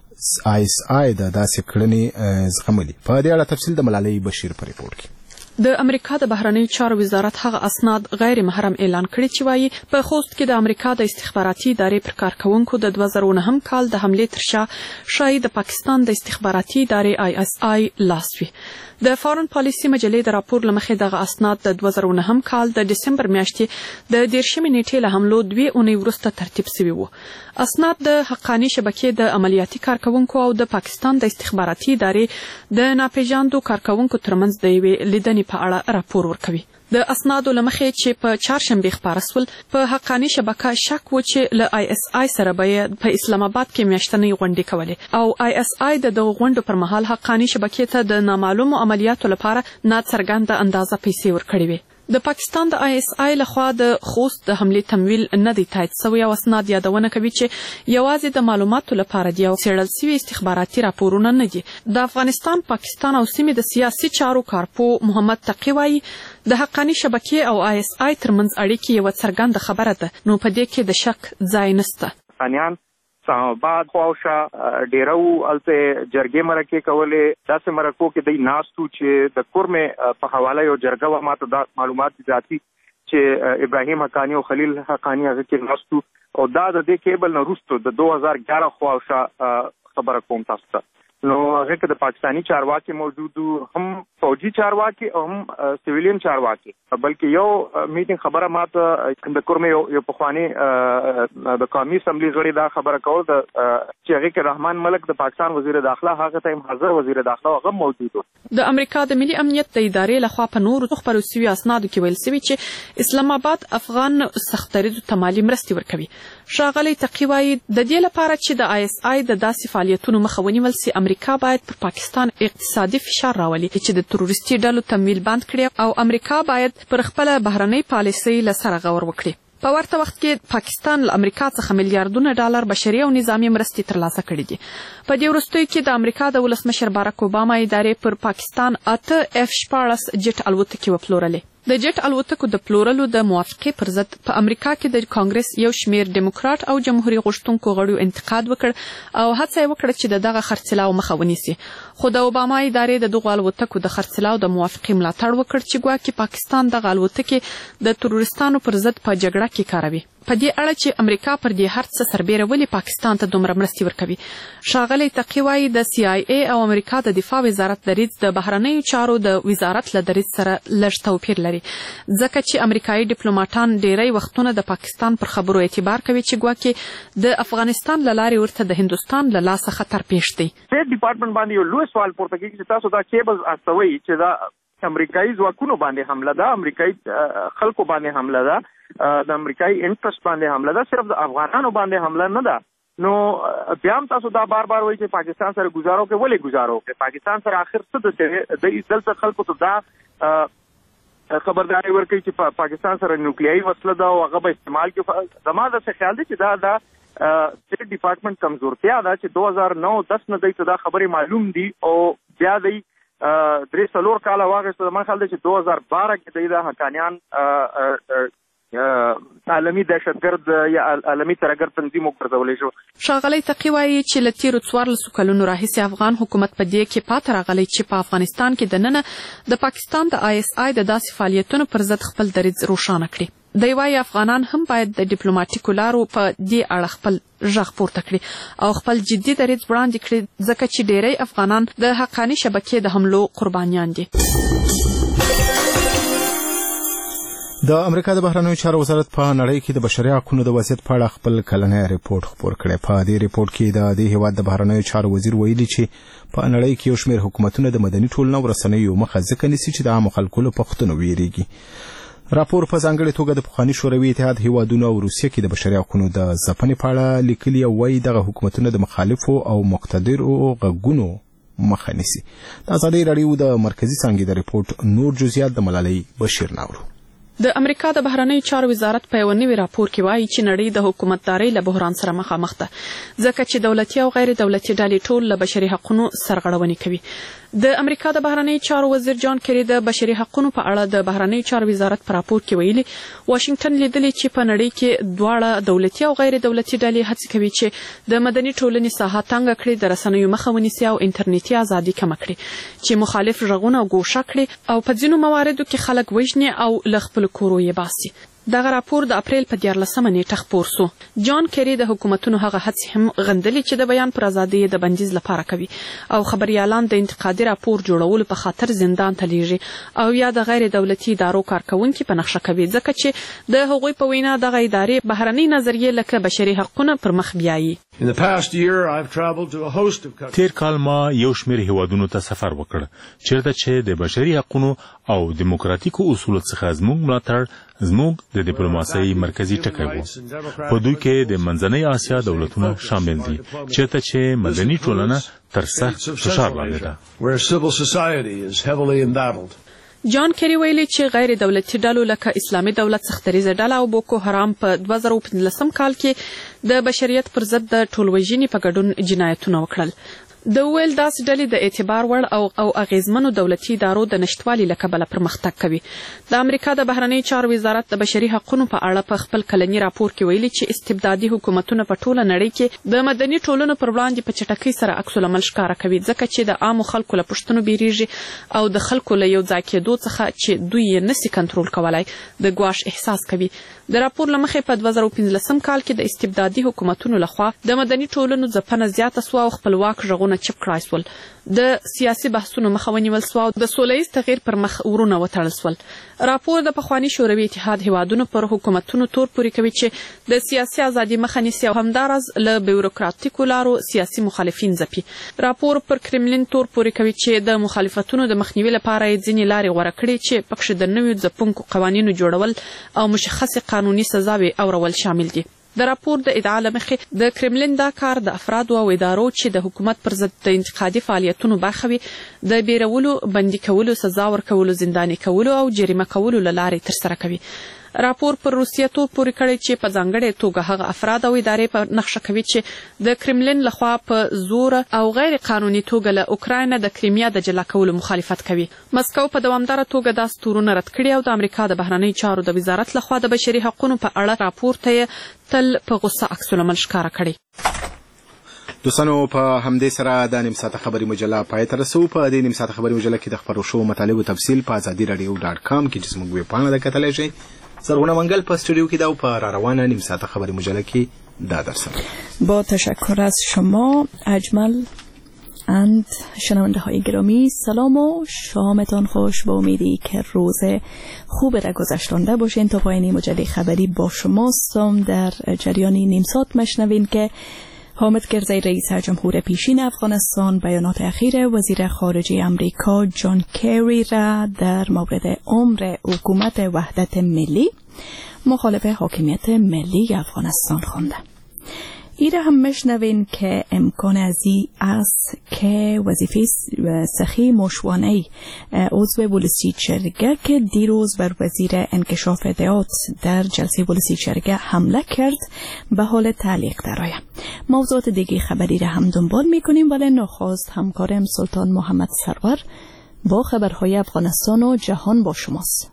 آی اس آی د داسې کړنې زغملي. په دې اړه تفصیل د ملالۍ بشیر په ریپورت کې. د امریکا د بهرنیو چارو وزارت هغه اسناد غیر محرم اعلان کړي چې وایي په خوست کې د امریکا د استخباراتي ادارې پر کارکوونکو د دوه زره نهم کال د حملې تر شا شایي د پاکستان د استخباراتي ادارې آی اس آی لاس وي. د فارن پالیسي مجلې د راپور له مخې دغه اسناد د دوه زره نهم کال د دسمبر میاشتې د دیرشمې نیټې له حملو دوې اونۍ وروسته ترتیب سوي وو. اسناد د حقاني شبکې د عملیاتي کارکوونکو او د پاکستان د استخباراتي ادارې د ناپېژاندو کارکوونکو ترمنځ د یوې لیدنې په اړه راپور ورکوي. د اسنادو له مخې چې په چهارشنبې خپاره سول په حقاني شبکه شک و چې له آی اس آی سره به په اسلام آباد کې میاشتنۍ غونډې کولې او آی اس آی د دغو غونډو پر مهال حقاني شبکې ته د نامعلومو عملیاتو لپاره ناڅرګنده اندازه پیسې ورکړې وې. د پاکستان د آی اس آی لخوا د خوست د حملې تمویل نه دی تایید سوی او اسناد یادونه کوي چې یوازې د معلوماتو لپاره دی او څېړل سوي استخباراتي راپورونه نه دي. د افغانستان، پاکستان او سیمې د سیاسي چارو کارپو محمد تقی وایي د حقاني شبکې او آی اس آی ترمنځ اړیکې یوه څرګنده خبره ده نو په دې کې د شک ځای نشته. افغانیان بعد خواوشا ډیرو الته جرګې مرکې کولې داسې مرکو کې د ناستو چې د کورمه په حواله یو جرګه و ماته د معلومات ذاتی چې ابراهیم حقانی او خلیل حقانی هغه کې ناستو او دا د دې کېبل نه وروسته د دوه هزار یازده خواوشا خبره کوم تاسو ته نو هغه کې د پاکستانی چارواکي موجودو هم فوجي چارواکي او هم سیویلین چارواکي بلکې یو میټینګ خبره ماته د کورمه یو پخوانی د قومي اسمبلی غړي دا خبره کول د چې هغه کې رحمان ملک د پاکستان وزیر داخله هغه ټایم حاضر وزیر داخله هغه موجود و. د امریکا د ملي امنیت د ادارې لخوا په نورو خبرو سوي اسنادو کې ویل سوي چې اسلام آباد افغان سختریزو ته مالي مرستې ورکوي. ښاغلی تقی وایي د دې لپاره چې د آی اس آی د داسې فعالیتونو مخه ونیول سي امریکا باید پر پاکستان اقتصادي فشار راولي چې د تروریستي ډلو تمویل بند کړي او امریکا باید پر خپل بهرنۍ پالیسۍ له سره غور وکړي. په ورته وخت کې پاکستان له امریکا څخه میلیارډونه ډالر بشري او نظامي مرستې ترلاسه کړي دي. په دې وروستیو کې د امریکا د ولسمشر باراک اوباما ادارې پر پاکستان اته اف شپاړس جټ الوتکې وپلورلې. د جټ الوتکو د پلورلو د موافقې پر ضد په امریکا کې د کانګرس یو شمیر ډیموکرات او جمهوریت غوښتونکو غړو انتقاد وکړ او هڅه یې وکړه چې دغه خرڅلاو مخه ونیسي. خو د اوباما ادارې د دغو الوتکو د خرڅلاو د موافقې ملاتړ وکړ چې ګواکې پاکستان دغه الوتکې د تروریستانو پر ضد په جګړه کې کاروي. په دې اړه چې امریکا پر دې هر څه سربېره ولې پاکستان ته دومره مرستې ورکوي. ښاغلی تقی وایي د سی آی ای او امریکا د دفاع وزارت دریځ د بهرنیو چارو د وزارت له دریځ سره لږ توپیر لري ځکه چې امریکایي ډیپلوماټان ډیری وختونه د پاکستان پر خبرو اعتبار کوي چې ګواکې د افغانستان له لارې ورته د هندوستان له لاسه خطر پیښ دی. سټیټ ډپارټمنټ باندې یو لوی سوال پورته کیږي چې تاسو دا کیبلز استوي چې دا امریکایي ځواکونو باندې حمله ده، امریکایي خلکو باندې حمله ده، د امریکایي انټرست باندې حمله ده، صرف د افغانانو باندې حمله نه ده. نو بیا هم تاسو دا بار بار وایي چې پاکستان سره گزارو کې ولې گزارو کې پاکستان سره آخر څه د دلته خلکو ته دا خبرداري ورکړي چې پاکستان سره نیوکلیایي وسله ده او هغه به استعمال کړي. زما داسې خیال دی چې دا دا سټیټ ډپارټمنټ کمزورتیا ده چې دو هزار نو دس نه دی ته دا خبرې معلوم دي او بیا دی درې څلور کاله واغېسته. زما خیال دی چې دو هزار باره کې دی دا حقانیان عالمي دهشتګرد یا عالمي ترهګر تنظیم وګرځولی شو. ښاغلی تقی وایي چې له تېرو څوارلسو کلونو راهیسې افغان حکومت په دې کې پاته راغلی چې په افغانستان کې دننه د پاکستان د آی اس آی د داسې فعالیتونو پر ضد خپل دریځ روښانه کړي. دی وایي افغانان هم باید د ډیپلوماټیکو لارو په دې اړه خپل غږ پورته کړي او خپل جدي دریځ وړاندې کړي ځکه چې ډیری افغانان د حقاني شبکې د حملو قربانیان دي. د امریکا د بهرنیو چارو وزارت په نړۍ کې د بشري حقوقو د وضعیت په اړه خپل کلنی ریپورت خپور کړی. په دې ریپورت کې د دې هیواد د بهرنیو چارو وزیر ویلي چې په نړۍ کې یو شمېر حکومتونه د مدني ټولنې او رسنیو مخه ځکه نیسي چې د عامو خلکو له پوښتنو ویریږي. راپور په ځانګړې توګه د پخواني شوروي اتحاد هیوادونو او روسیې کې د بشري حقوقو د ځپنې په اړه لیکلي او وایي دغه حکومتونه د مخالفو او مقتدرو غږونو مخه نیسي. د ازادي راډیو د مرکزي څانګې د ریپورت نور جزئیات د ملالۍ بشیر ناورو. د امریکا د بهرنیو چارو وزارت په یو نوي راپور کې وایي چې نړۍ د حکومتدارۍ له بحران سره مخامخ ده ځکه چې دولتي او غیر دولتي ډلې ټول له بشري حقوقو سرغړونې کوي. د امریکا د بهرنیو چارو وزیر جان کری د بشري حقوقو په اړه د بهرنیو چارو وزارت په راپور کې ویلي واشنگټن لیدلی چې په نړۍ کې دواړه دولتي او غیر دولتي ډلې هڅه کوي چې د مدني ټولنې ساحه تنګه کړي، د رسنیو مخه ونیسي او انټرنیټي ازادي کمه کړي چې مخالف غږونه ګوښه کړي او په ځینو مواردو کې خلک وژني او له خپل کورو یې باسي. دغه راپور د اپریل په دیارلسمه نیټه خپور سو. جان کری د حکومتونو هغه هڅې هم غندلې چې د بیان پر ازادۍ د بندیز لپاره کوي او خبريالان د انتقادي راپور جوړولو په خاطر زندان ته لیږي او یا د غیر دولتي ادارو کارکونکي په نقشه کوي ځکه چې د هغوی په وینا دغه ادارې بهرنۍ نظریې لکه بشري حقوقونه پر مخ بیایي. تیر کال ما یو شمېر هیوادونو ته سفر وکړ چیرته چې د بشري حقوقو او دیموکراتیکو اصولو څخه زموږ ملاتړ زموږ د ډیپلوماسۍ مرکزی ټکی وو. په دوی کې د منځنۍ اسیا دولتونه شامل دي چیرته چې مدني ټولنه تر سخت فشار لاندې ده. جان کری ویلي چې غیر دولتي ډلو لکه اسلامي دولت سختریزه ډله او بوکو حرام په دوه زره پنځلسم کال کې د بشریت پر ضد د ټولوژنې په ګډون جنایتونه وکړل. د ویل داس ډلې د اعتبار وړ او او اغیزمنو دولتي ادارو د نشټوالي له کبله پرمختګ کوي. د امریکا د بهرنیو چارو وزارت د بشري حقوقو په اړه په خپل کلنی راپور کې ویلي چې استبدادي حکومتونه په ټوله نړۍ کې د مدني ټولنو پر وړاندې په چټکۍ سره عکس العمل ښکاره کوي ځکه چې د عامو خلکو له پوښتنو بیریږي او د خلکو له یو ځای کېدو څخه چې دوی یې نسي کنټرول کولای د ګواښ احساس کوي. د راپور له مخې په دوه زره پنځلسم کال کې د استبدادي حکومتونو لخوا د مدني ټولنو ځپنه زیاته سوه او خپلواک غږونه راپورونه چاپ کړای شول. د سیاسي بحثونو مخه ونیول شوه او د سولهییز تغییر پر مخ ورونه وتړل شول. راپور د پخواني شوروي اتحاد هیوادونو پر حکومتونو تور پورې کوي چې د سیاسي ازادي مخه نیسي او همداراز له بیوروکراتیکو لارو سیاسي مخالفین ځپي. راپور پر کرملین تور پورې کوي چې د مخالفتونو د مخنیوي لپاره یې ځینې لارې غوره کړي چې پکښې د نویو ځپونکو قوانینو جوړول او مشخصې قانوني سزاوې اورول شامل دي. د راپور د ادعا له مخې د کرملین دا کار د افرادو او ادارو چې د حکومت پر ضد د انتقادي فعالیتونو برخه وي د بیرولو، بندي کولو، سزا ورکولو، زنداني کولو او جریمه کولو له لارې ترسره کوي. راپور پر روسیه تور پورې کړی چې په ځانګړې توګه هغه افراد او ادارې په نقشه کوي چې د کرملین لخوا په زور او غیر قانوني توګه له اوکراین د کریمیا د جلا کولو مخالفت کوي. مسکو په دوامداره توګه دا ستورونه رد کړي او د امریکا د بهرنیو چارو د وزارت لخوا د بشري حقوقو په اړه راپور ته تل په غوسه عکس العمل ښکاره کړي. دوستانو په همدې سره د نیم ساعته خبري مجله پای ته رسو. په دې نیم ساعته خبري مجله کې د خبرو شو مطالب تفصیل په ازادي رادیو ډاټ کام کې چې موږ په پاڼه کتلی شئ. زرغونه منگل په استودیو کې دا په را روانه نیم ساعته خبری مجله کې دا درسم. با تشکر از شما اجمل اند شنونده های گرامی، سلام و شامتان خوش. با امیدی که روز خوب را گذشتانده باشین. تا پایان مجله خبری با شماستم. در جریان نیم ساعت مشنوین که حامد کرزی رئیس جمهور پیشین افغانستان بیانات اخیر وزیر خارجه امریکا جان کری را در مورد امر حکومت وحدت ملی مخالف حاکمیت ملی افغانستان خوانده. ایره هم مشنوین که امکان ازی است که وظیفه سخی مشوانه عضو ولسی چرگه که دیروز بر وزیر انکشاف اطلاعات در جلسه ولسی چرگه حمله کرد به حال تعلیق درآید. موضوعات دیگه خبری را هم دنبال میکنیم، ولی نخواست همکارم سلطان محمد سرور با خبرهای افغانستان و جهان با شماست.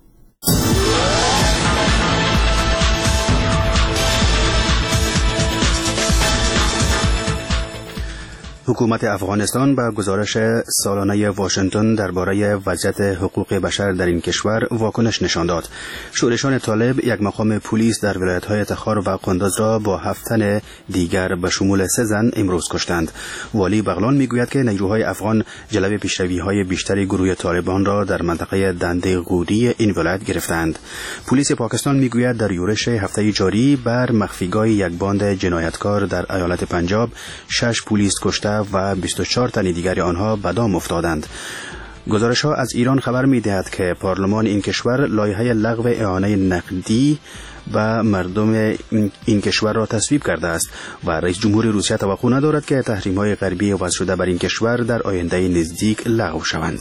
حکومت افغانستان به گزارش سالانه واشنگتن درباره وضعیت حقوق بشر در این کشور واکنش نشان داد. شورشان طالب یک مقام پلیس در ولایت‌های تخار و قندوز را با هفت تن دیگر به شمول سه زن امروز کشتند. والی بغلان میگوید که نیروهای افغان جلوی پیشروی‌های بیشتری گروه طالبان را در منطقه دنده غوری این ولایت گرفتند. پلیس پاکستان میگوید در یورش هفته جاری بر مخفیگاه یک باند جنایتکار در ایالت پنجاب شش پلیس کشته و بیست و چهار تن دیگر آنها به دام افتادند. گزارش‌ها از ایران خبر می‌دهد که پارلمان این کشور لایحه لغو اعانه نقدی و مردم این کشور را تصویب کرده است و رئیس جمهور روسیه توقع ندارد که تحریم‌های غربی وضع شده بر این کشور در آینده نزدیک لغو شوند.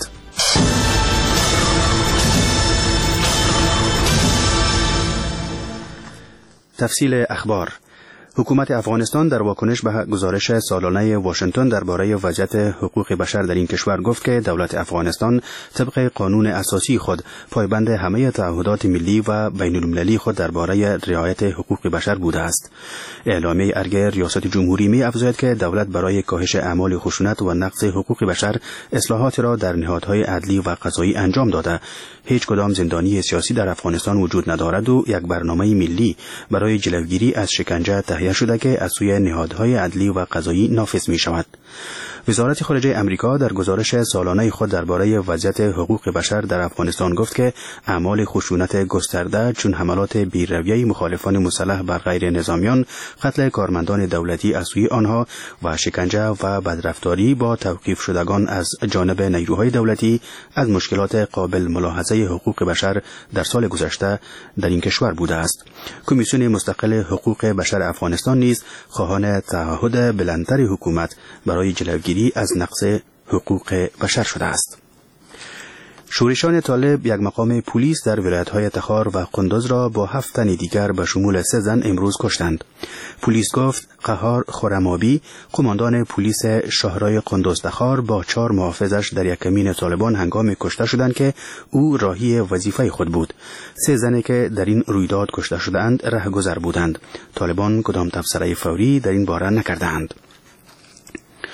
تفصیل اخبار. حکومت افغانستان در واکنش به گزارش سالانه واشنگتن درباره وضعیت حقوق بشر در این کشور گفت که دولت افغانستان طبق قانون اساسی خود پایبند همه تعهدات ملی و بین المللی خود درباره رعایت حقوق بشر بوده است. اعلامیه ارگه ریاست جمهوری می افزاید که دولت برای کاهش اعمال خشونت و نقض حقوق بشر اصلاحات را در نهادهای عدلی و قضایی انجام داده. هیچ کدام زندانی سیاسی در افغانستان وجود ندارد و یک برنامه ملی برای جلوگیری از شکنجه تهیه شده که از سوی نهادهای عدلی و قضایی نافذ می شود. وزارت خارجه امریکا در گزارش سالانه خود درباره وضعیت حقوق بشر در افغانستان گفت که اعمال خشونت گسترده چون حملات بی‌رویه مخالفان مسلح بر غیر نظامیان، قتل کارمندان دولتی از سوی آنها و شکنجه و بدرفتاری با توقیف شدگان از جانب نیروهای دولتی از مشکلات قابل ملاحظه حقوق بشر در سال گذشته در این کشور بوده است. کمیسیون مستقل حقوق بشر افغانستان نیز خواهان تعهد بلندتر حکومت برای جلوگیری از نقض حقوق بشر شده است. شورشان طالب یک مقام پلیس در ولایت‌های تخار و قندوز را با هفت تن دیگر به شمول سه زن امروز کشتند. پلیس گفت قهار خرمابی، قماندان پلیس شهرهای قندوز تخار با چهار محافظش در یک کمین طالبان هنگام کشته شدند که او راهی وظیفه خود بود. سه زنی که در این رویداد کشته شدند رهگذر بودند. طالبان کدام تبصره فوری در این باره نکردند.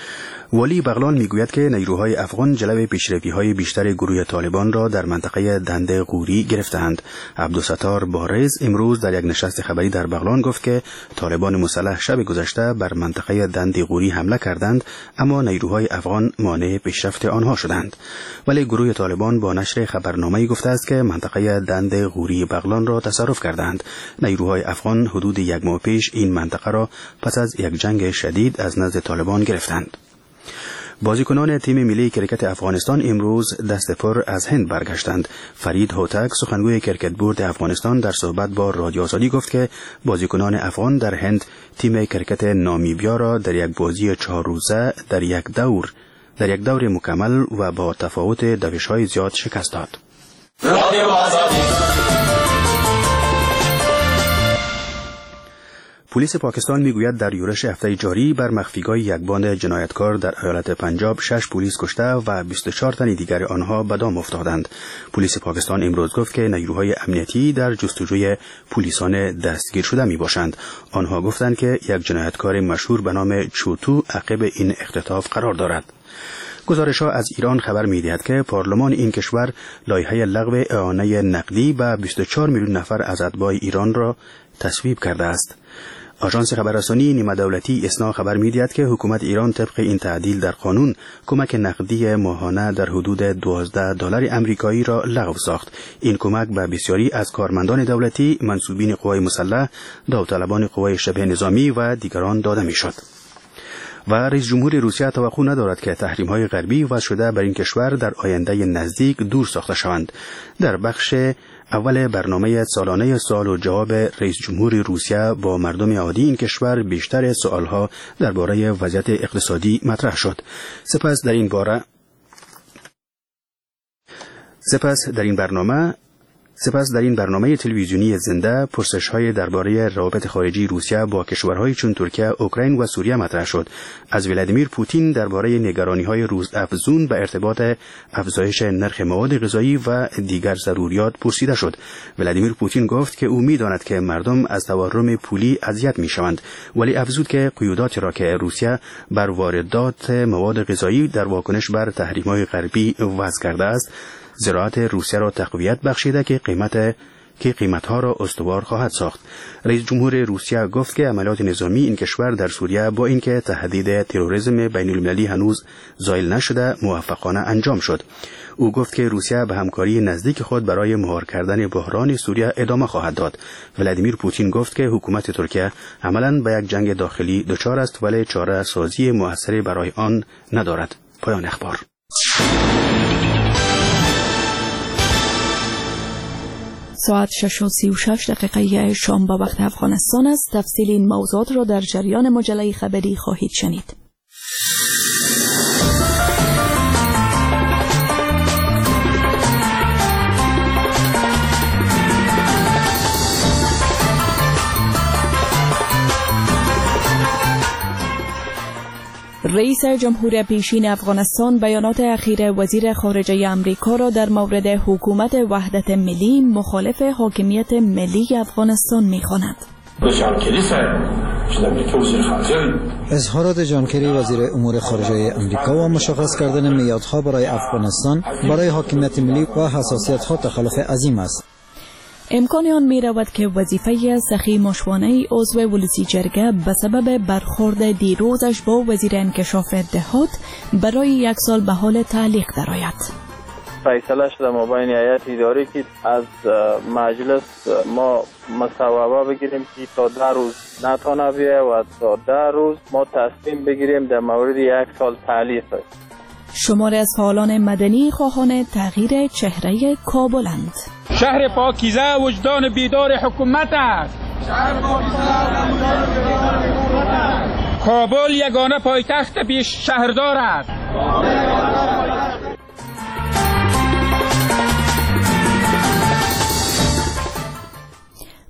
ولی بغلان میگوید که نیروهای افغان جلو پیشروی‌های بیشتر گروه طالبان را در منطقه دند غوری گرفتند. عبدالستار بارز امروز در یک نشست خبری در بغلان گفت که طالبان مسلح شب گذشته بر منطقه دند غوری حمله کردند، اما نیروهای افغان مانع پیشرفت آنها شدند. ولی گروه طالبان با نشر خبرنامه‌ای گفته است که منطقه دند غوری بغلان را تصرف کردند. نیروهای افغان حدود یک ماه پیش این منطقه را پس از یک جنگ شدید از نزد طالبان گرفتند. بازیکنان تیم ملی کرکت افغانستان امروز دست پر از هند برگشتند. فرید هوتک سخنگوی کرکت بورد افغانستان در صحبت با رادیو آزادی گفت که بازیکنان افغان در هند تیم کرکت نامیبیا را در یک بازی چهار روزه در یک دور در یک دور مکمل و با تفاوت دوش‌های زیاد شکست داد. پلیس پاکستان میگوید در یورش هفته جاری بر مخفیگاه یک باند جنایتکار در ایالت پنجاب شش پلیس کشته و بیست و چهار تن دیگر آنها به دام افتادند. پلیس پاکستان امروز گفت که نیروهای امنیتی در جستجوی پلیسان دستگیر شده می باشند. آنها گفتند که یک جنایتکار مشهور به نام چوتو عقب این اختطاف قرار دارد. گزارش‌ها از ایران خبر می‌دهد که پارلمان این کشور لایحه لغو اعانه نقدی به بیست و چهار میلیون نفر از اتباع ایران را تصویب کرده است. آژانس خبررسانی نیمه دولتی اسنا خبر می‌دهد که حکومت ایران طبق این تعدیل در قانون کمک نقدی ماهانه در حدود دوازده دلار آمریکایی را لغو ساخت. این کمک به بسیاری از کارمندان دولتی، منصوبین قوای مسلح، داوطلبان قوای شبه نظامی و دیگران داده می‌شد. و رئیس جمهور روسیه توقع ندارد که تحریم‌های غربی وضع شده بر این کشور در آینده نزدیک دور ساخته شوند. در بخش اول برنامه سالانه سوال و جواب رئیس جمهور روسیه با مردم عادی این کشور بیشتر سوالها درباره وضعیت اقتصادی مطرح شد. سپس در این باره سپس در این برنامه سپس در این برنامه تلویزیونی زنده پرسش‌های درباره روابط خارجی روسیه با کشورهای چون ترکیه، اوکراین و سوریه مطرح شد. از ولادیمیر پوتین درباره نگرانی‌های روز افزون به ارتباط افزایش نرخ مواد غذایی و دیگر ضروریات پرسیده شد. ولادیمیر پوتین گفت که او می‌داند که مردم از تورم پولی اذیت می‌شوند، ولی افزود که قیوداتی را که روسیه بر واردات مواد غذایی در واکنش بر تحریم‌های غربی وضع کرده است، زراعت روسیه را تقویت بخشیده که قیمت که قیمتها را استوار خواهد ساخت. رئیس جمهور روسیه گفت که عملیات نظامی این کشور در سوریه با اینکه تهدید تروریسم بین المللی هنوز زائل نشده موفقانه انجام شد. او گفت که روسیه به همکاری نزدیک خود برای مهار کردن بحران سوریه ادامه خواهد داد. ولادیمیر پوتین گفت که حکومت ترکیه عملاً به یک جنگ داخلی دچار است ولی چاره سازی موثری برای آن ندارد. پایان اخبار. ساعت شش و سی و شش دقیقه شام با وقت افغانستان است. تفصیل این موضوعات را در جریان مجله خبری خواهید شنید. رئیس جمهور پیشین افغانستان بیانات اخیر وزیر خارجه آمریکا را در مورد حکومت وحدت ملی مخالف حاکمیت ملی افغانستان می‌خواند. اظهارات جان کری وزیر امور خارجه آمریکا و مشخص کردن میادها برای افغانستان برای حاکمیت ملی و حساسیت‌ها تخلف عظیم است. امکان آن می رود که وظیفه سخی مشوانه عضو ولسی جرگه به سبب برخورد دیروزش با وزیر انکشاف دهات برای یک سال به حال تعلیق درآید. فیصله شده ما بین هیئت اداری که از مجلس ما مصوبه بگیریم که تا ده روز نتانه بیه و تا ده روز ما تصمیم بگیریم در مورد یک سال تعلیق. شمار از فعالان مدنی خواهان تغییر چهره کابلند. شهر پاکیزه وجدان بیدار حکومت است. کابل یگانه پایتخت بیش شهردار است.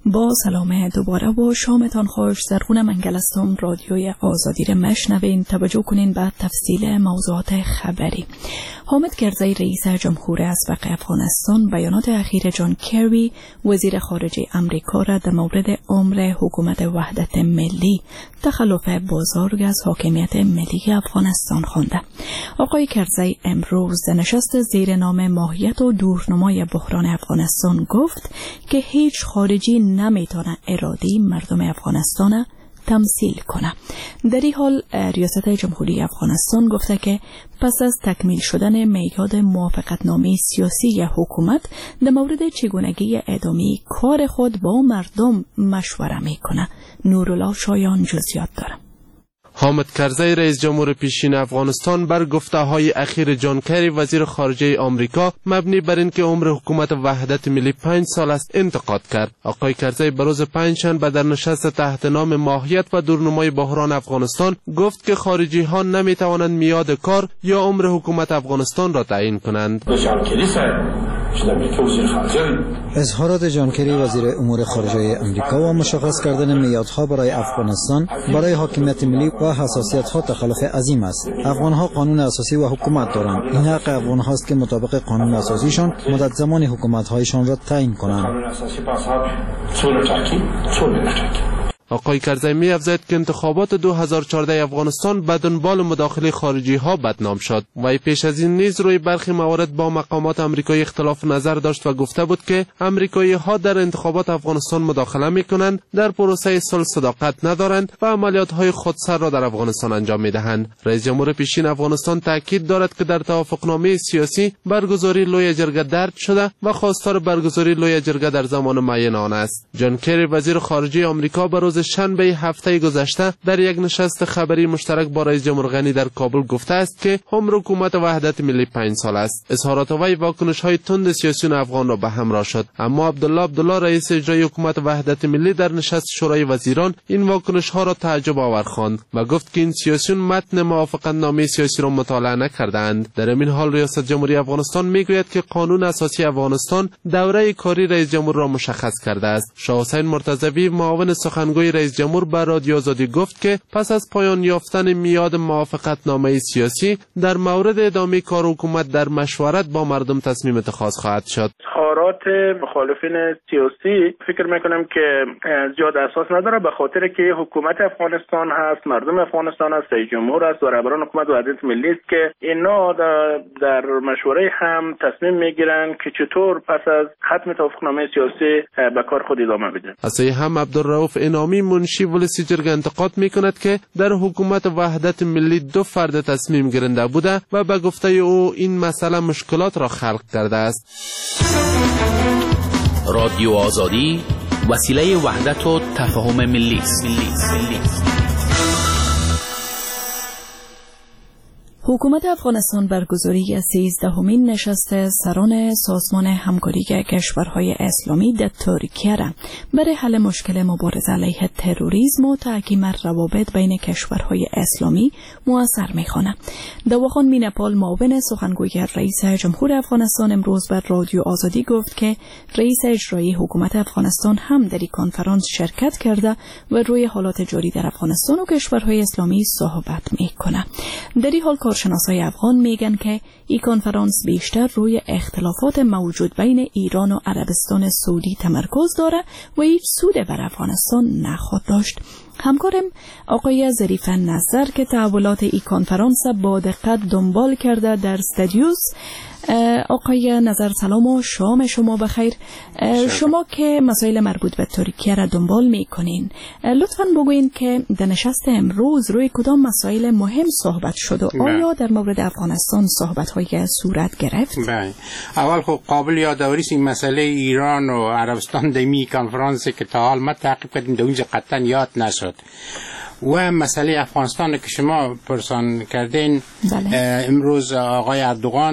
با سلام دوباره و شامتان خوش. زرغون منگلستم رادیوی آزادی را مشنوین. توجه کنین به تفصیل موضوعات خبری. حامد کرزی رئیس جمهور اسبق افغانستان بیانات اخیر جان کری وزیر خارجه امریکا را در مورد امر حکومت وحدت ملی تخلف بزرگ از حاکمیت ملی افغانستان خوانده. آقای کرزی امروز در نشست زیر نام ماهیت و دورنمای بحران افغانستان گفت که هیچ خارجی نمیتونه ارادی مردم افغانستان تمثیل کنه. در این حال ریاست جمهوری افغانستان گفته که پس از تکمیل شدن میعاد موافقتنامه سیاسی حکومت در مورد چگونگی ادامه کار خود با مردم مشوره میکنه. نورالله شایان جزئیات داره. حامد کرزی رئیس جمهور پیشین افغانستان بر گفته‌های اخیر جان کری وزیر خارجه آمریکا مبنی بر اینکه عمر حکومت وحدت ملی پنج سال است انتقاد کرد. آقای کرزی بر روز پنجشنبه در نشست تحت نام ماهیت و دورنمای بحران افغانستان گفت که خارجی ها نمی توانند میعاد کار یا عمر حکومت افغانستان را تعیین کنند. اظهارات جان کری وزیر امور خارجه آمریکا و مشخص کردن میعادها برای افغانستان برای حاکمیت ملی و حساسیت ها تخلف عظیم است. افغان ها قانون اساسی و حکومت دارند. این حق افغان هاست که مطابق قانون اساسیشان مدت زمان حکومت هایشان را تعیین کنند. آقای کرزی می افزاید که انتخابات دو هزار و چهارده افغانستان به دنبال مداخله خارجی ها بدنام شد. وی پیش از این نیز روی برخی موارد با مقامات آمریکایی اختلاف نظر داشت و گفته بود که آمریکایی ها در انتخابات افغانستان مداخله می کنند، در پروسه صلح صداقت ندارند و عملیات های خودسر را در افغانستان انجام می دهند. رئیس جمهور پیشین افغانستان تاکید دارد که در توافقنامه سیاسی برگزاری لوی جرگه درج شده و خواستار برگزاری لوی جرگه در زمان معین آن است. جان کری وزیر خارجه آمریکا بر روز شنبه هفته گذشته در یک نشست خبری مشترک با رئیس جمهور غنی در کابل گفته است که عمر حکومت وحدت ملی پنج سال است. اظهارات وی واکنش های تند سیاسیون افغان را به همراه شد، اما عبدالله عبدالله رئیس اجرایی حکومت وحدت ملی در نشست شورای وزیران این واکنش ها را تعجب آور خواند و گفت که این سیاسیون متن موافقتنامه سیاسی را مطالعه نکردند. در این حال ریاست جمهوری افغانستان میگوید که قانون اساسی افغانستان دوره کاری رئیس جمهور را مشخص کرده است. شاه حسین مرتضوی معاون سخنگوی رئیس جمهور به رادیو آزادی گفت که پس از پایان یافتن میعاد موافقتنامه سیاسی در مورد ادامه کار حکومت در مشورت با مردم تصمیم اتخاذ خواهد شد. اظهارات مخالفین سیاسی فکر میکنم که زیاد اساس نداره، به خاطر که حکومت افغانستان هست، مردم افغانستان هست، رئیس جمهور است و رهبران حکومت وحدت ملی است که اینا در مشوره هم تصمیم میگیرن که چطور پس از ختم توافقنامه سیاسی به کار خود ادامه بدن. اصلی هم عبدالرؤوف انعامی منشی ولسی جرگه انتقاد میکند که در حکومت وحدت ملی دو فرد تصمیم گیرنده بوده و به گفته او این مسئله مشکلات را خلق کرده است. رادیو آزادی وسیله وحدت و تفاهم ملی است. حکومت افغانستان برگزاری سیزدهمین نشست سران سازمان همکاری کشورهای اسلامی در ترکیه را برای حل مشکل مبارزه علیه تروریسم و تحکیم روابط بین کشورهای اسلامی مؤثر می‌خواند. دواخان مینپال معاون سخنگوی رئیس جمهور افغانستان امروز بر رادیو آزادی گفت که رئیس اجرایی حکومت افغانستان هم در این کنفرانس شرکت کرده و روی حالات جاری در افغانستان و کشورهای اسلامی صحبت می‌کند. در این حال کارشناسای افغان میگن که این کنفرانس بیشتر روی اختلافات موجود بین ایران و عربستان سعودی تمرکز داره و هیچ سود بر افغانستان نخواهد داشت. همکارم آقای ظریف نظر که تحولات این کنفرانس با دقت دنبال کرده در استادیوس. آقای نظر سلام و شام شما بخیر. شما که مسائل مربوط به ترکیه را دنبال میکنین، لطفاً بگوین که در نشست امروز روی کدام مسائل مهم صحبت شد و آیا در مورد افغانستان صحبت های صورت گرفت؟ بله، اول خب قابل یادآوری است این مسئله ایران و عربستان در می کنفرانس که تا حال ما تعقیب کردیم در اونجا قطعا یاد نشد و مسئله افغانستان که شما پرسان کردین. بله. امروز آقای اردوغان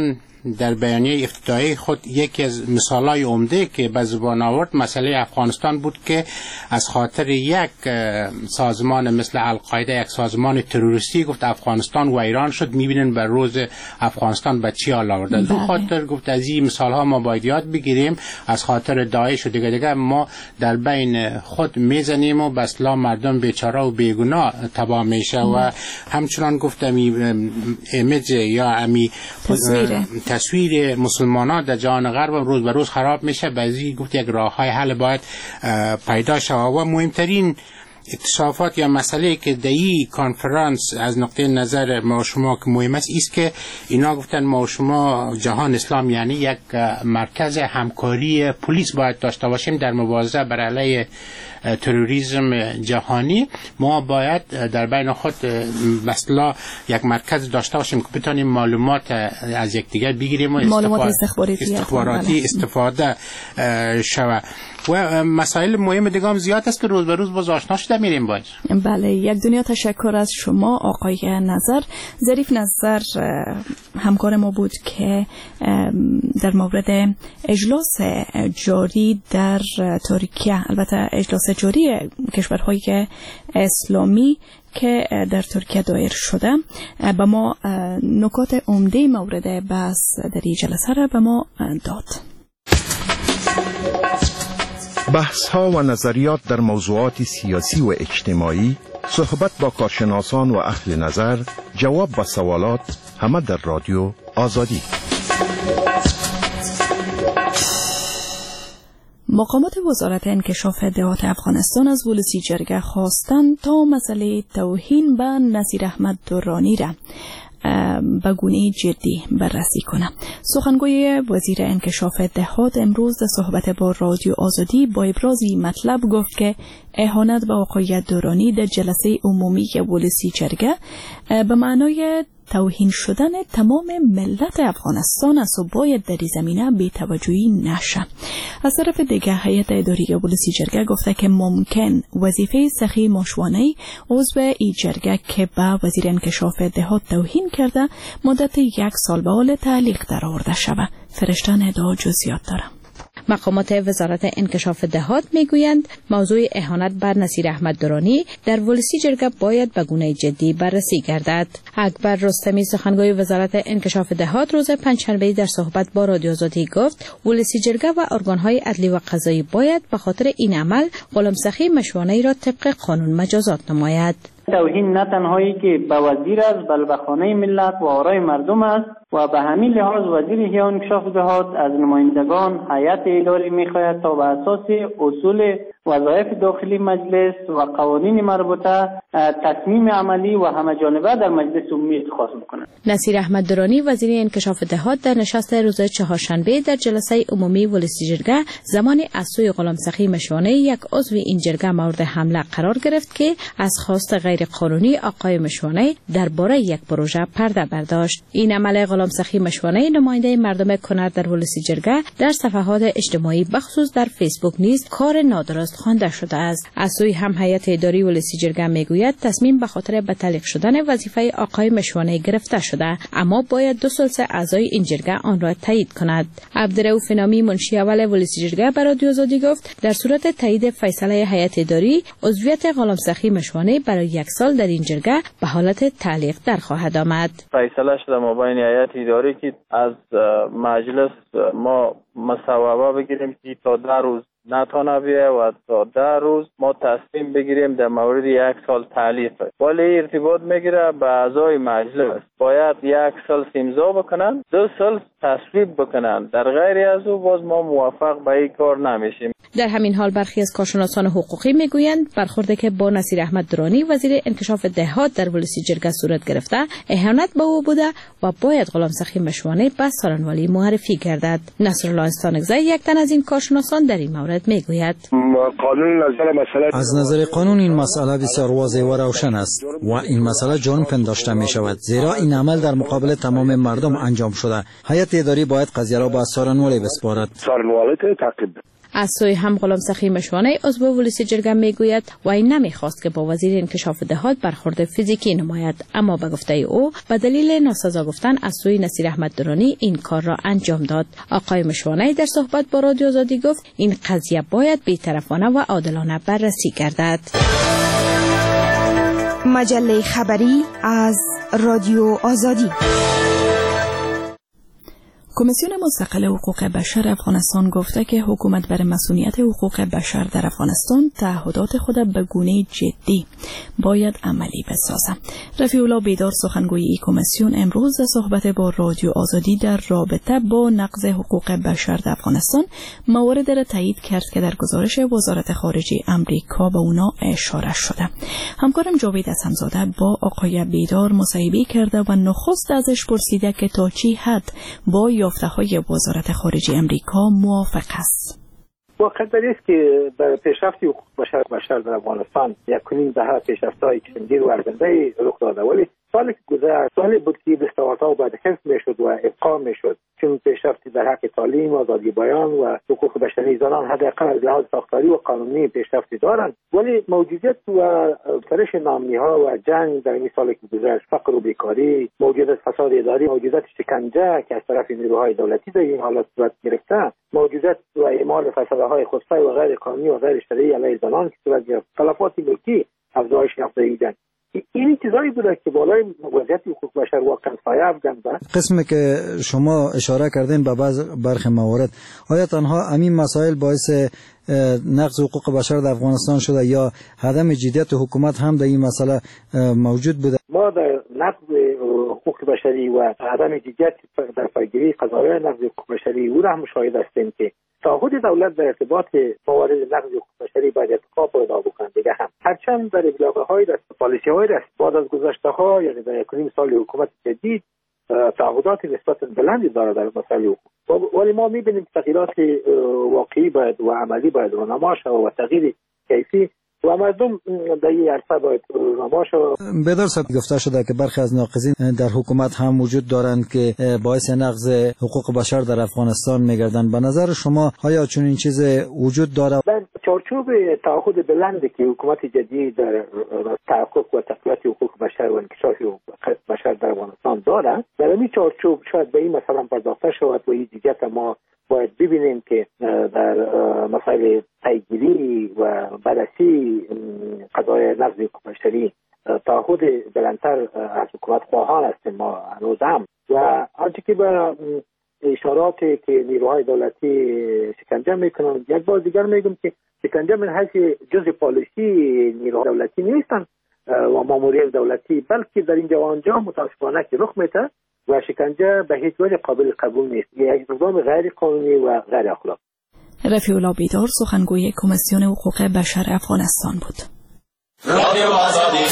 در بیانیه افتتاحی خود یکی از مثالای عمده که به زبان آورد مسئله افغانستان بود که از خاطر یک سازمان مثل القاعده، یک سازمان تروریستی، گفت افغانستان و ایران شد، میبینن بر روز افغانستان به چی حال آورده. از اون خاطر گفت از این مثال ها ما باید یاد بگیریم، از خاطر داعش و دیگه دیگه ما در بین خود میزنیم و بسلا مردم بیچاره و بیگناه تباه میشه. و همچنان گفتم ایمیج یا امی تصویر, تصویر مسلمانان در جهان غرب روز به روز خراب میشه. بعضی گفت یک راه های حل باید پیدا شود. و مهمترین اکتشافات یا مسئله که در این کنفرانس از نقطه نظر ما شما که مهم است است که اینا گفتن ما شما جهان اسلام یعنی یک مرکز همکاری پلیس باید داشته باشیم در مبارزه بر علیه تروریسم جهانی. ما باید در بین خود مثلا یک مرکز داشته باشیم که بتونیم معلومات از یکدیگر بگیریم و معلومات استخباراتی استخباراتی استفاده شود. و مسائل مهم دیگه هم زیاد است که روز به روز باز آشنا شده میریم باید. بله، یک دنیا تشکر از شما آقای نظر. ظریف نظر همکار ما بود که در مورد اجلاس جاری در ترکیه، البته اجلاس جاری کشورهای اسلامی که در ترکیه دایر شده، به ما نکات عمده مورد بحث در این جلسه را به ما داد. بحث ها و نظریات در موضوعات سیاسی و اجتماعی، صحبت با کارشناسان و اهل نظر، جواب به سوالات، همه در رادیو آزادی. مقامات وزارت انکشاف دهات افغانستان از ولسی جرگه خواستند تا مسئله توهین به نصیر احمد درانی را به گونه جدی بررسی کنه. سخنگوی وزیر انکشاف دهات امروز در صحبت با رادیو آزادی با ابراز این مطلب گفت که اهانت به آقای درانی در جلسه عمومی ولسی جرگه به معنای توهین شدن تمام ملت افغانستان است و باید در این زمینه بی‌توجهی نشه. از طرف دیگه هیئت اداری ولسی جرگه گفته که ممکن وظیفه سخی ماشوانی عضو این جرگه که به وزیر انکشاف دهات توهین کرده مدت یک سال به حال تعلیق در آورده شود. فرشته ندا جزئیات داره. مقامات وزارت انکشاف دهات میگویند موضوع اهانت بر نصیر احمد درانی در ولسی جرگه باید به گونه جدی بررسی گردد. اکبر رستمی سخنگوی وزارت انکشاف دهات روز پنجشنبه در صحبت با رادیو آزادی گفت ولسی جرگه و ارگانهای عدلی و قضایی باید به خاطر این عمل غلام سخی مشوانه را طبق قانون مجازات نماید. توهین نه تنهایی که به وزیر است بل به خانه ملت و آرای مردم است و به همین لحاظ وزیر احیا و انکشاف دهات از نمایندگان هیئت اداری می‌خواهد تا به اساس اصول وظایف داخلی مجلس و قوانین مربوطه تصمیم عملی و همه جانبه در مجلس عمومی اتخاذ بکنند. نصیر احمد درانی وزیر انکشاف دهات در نشست روز چهارشنبه در جلسه عمومی ولسی جرگه زمان از سوی غلام سخی مشوانه یک عضو این جرگه مورد حمله قرار گرفت که از خواست غیر قانونی آقای مشوانه درباره یک پروژه پرده برداشت. این عمل غلام سخی مشوانه نماینده مردم کنر در ولسی جرگه در صفحات اجتماعی بخصوص در فیسبوک نیز کار نادرست خوانده شده است. از سوی هم هیئت اداری ولسی جرگه میگوید تصمیم به خاطر به تعلیق شدن وظیفه آقای مشوانه گرفته شده، اما باید دو ثلث اعضای این جرگه آن را تایید کند. عبدالرؤوف نامی منشی اول ولسی جرگه به رادیو آزادی گفت در صورت تایید فیصله هیئت اداری عضویت غلام سخی مشوانه برای یک سال در این جرگه به حالت تعلیق در خواهد آمد. فیصله شده ما بین هیئت اداری که از مجلس ما مصوبه بگیریم که تا ده روز نتانه بیه و تا ده روز ما تصمیم بگیریم در مورد یک سال تعلیق. ولی ارتباط میگیره به اعضای مجلس، باید یک سال امضا بکنن، دو سال تصویب بکنن، در غیر از او باز ما موافق به این کار نمیشیم. در همین حال برخی از کارشناسان حقوقی میگویند برخوردی که با نصیر احمد درانی وزیر انکشاف دهات در ولسی جرگه صورت گرفته اهانت به او بوده و باید غلام سخی مشوانه به سالنوالی معرفی گردد. نصرالله استانکزی یک تن از این کارشناسان در این مورد میگوید قانون نظر مسئله از نظر قانون این مسئله بسیار واضح و روشن است و این مسئله جرم پنداشته می شود، زیرا این عمل در مقابل تمام مردم انجام شده. هیئت اداری باید قضیه را به سالنوالی بسپارد. سالنوالی تعقیب. از سوی هم غلام سخی مشوانه عضو ولسی جرگه میگوید وی نمیخواست که با وزیر انکشاف دهات برخورد فیزیکی نماید، اما به گفته او به دلیل ناسزا گفتن از سوی نصیر احمد درانی این کار را انجام داد. آقای مشوانه در صحبت با رادیو آزادی گفت این قضیه باید بی‌طرفانه و عادلانه بررسی گردد. مجله خبری از رادیو آزادی. کمیسیون مستقل حقوق بشر افغانستان گفته که حکومت برای مسئولیت حقوق بشر در افغانستان تعهدات خود به گونه جدی باید عملی بسازد. رفیع الله بیدار سخنگوی این کمیسیون امروز در صحبت با رادیو آزادی در رابطه با نقض حقوق بشر در افغانستان موارد را تایید کرد که در گزارش وزارت خارجه امریکا به اونا اشاره شده. همکارم جاوید حسن‌زاده با آقای بیدار مصاحبه کرده و نخست ازش پرسیده که تا چی حد با یافته‌های وزارت خارجه امریکا موافق است. واقعیت است که برای پیشرفت حقوق بشر بشر در افغانستان یک کنیم ده پیشرفت‌های چندین و ارزنده رخ داده، ولی سالی که گذشت سالی بود که دستاوردها باید حفظ میشد و ابقا میشد، چون پیشرفتی در حق تعلیم، آزادی بیان و حقوق بشری زنان حداقل از لحاظ ساختاری و قانونی پیشرفتی دارند، ولی موجودیت و فرش نامنی‌ها و جنگ در این سالی که گذشت، فقر و بیکاری، موجودیت فساد اداری، موجودیت شکنجه که از طرف نیروهای دولتی در این حالت صورت گرفته، موجودیت و اعمال فسادهای خودسای و غیر قانونی و غیر شرعی علیه زنان که صورت گرفت، تلفات ملکی افزایش یافته ایدن. این چیزایی بوده که بالای وضعیت حقوق بشر واقعا سایه افکنده. قسمی که شما اشاره کردین به بعض برخی موارد، آیا تنها همین مسائل باعث نقض حقوق بشر در افغانستان شده یا عدم جدیت حکومت هم در این مسئله موجود بوده؟ ما در نقض حقوق بشری و عدم جدیت در پیگیری قضایای نقض حقوق بشری او را مشاهده هستیم که تعهد دولت در ارتباط موارد نقض حقوق بشری باید اتفاق پیدا بکنه. دیگه هم هرچند در ابلاغ‌های دست پالیسی‌های دست بعد از گذشته‌ها، یعنی در یک سال حکومت جدید تعهدات نسبت بلندی داره در مسائل حقوق، ولی ما می‌بینیم تغییرات واقعی باید و عملی باید رونما شود و تغییر کیفی و مردم در این عرصه باید رونما شود. بیدار صاحب، گفته شده که برخی از ناقضین در حکومت هم وجود دارند که باعث نقض حقوق بشر در افغانستان میگردند. به نظر شما آیا چون این چیز وجود داره؟ در چارچوب تعهد بلندی که حکومت جدید در تحقق و تقویت حقوق بشر و انکشاف حقوق بشر در افغانستان داره، در این چارچوب شاید به این مثلا پرداخته شود و این جدیت ما باید ببینیم که در مسائل پیگیری و بررسی قضای نقض حقوق بشری تعهد بلندتر از حکومت خواهان هستیم ما هنوز هم. و آنچه که به اشاراتی که نیروهای دولتی شکنجه میکنند، یک بار دیگر میگم که شکنجه من حیث جزء پالیسی نیروهای دولتی نیستن و ماموریت دولتی، بلکه در اینجا و آنجا متاسفانه که رخ میده و شکنجه به هیچ وجه قابل قبول نیست، یک اقدام غیر قانونی و غیر اخلاقی. رفیع الله بیدار سخنگوی کمیسیون حقوق بشر افغانستان بود. رادیو آزادی.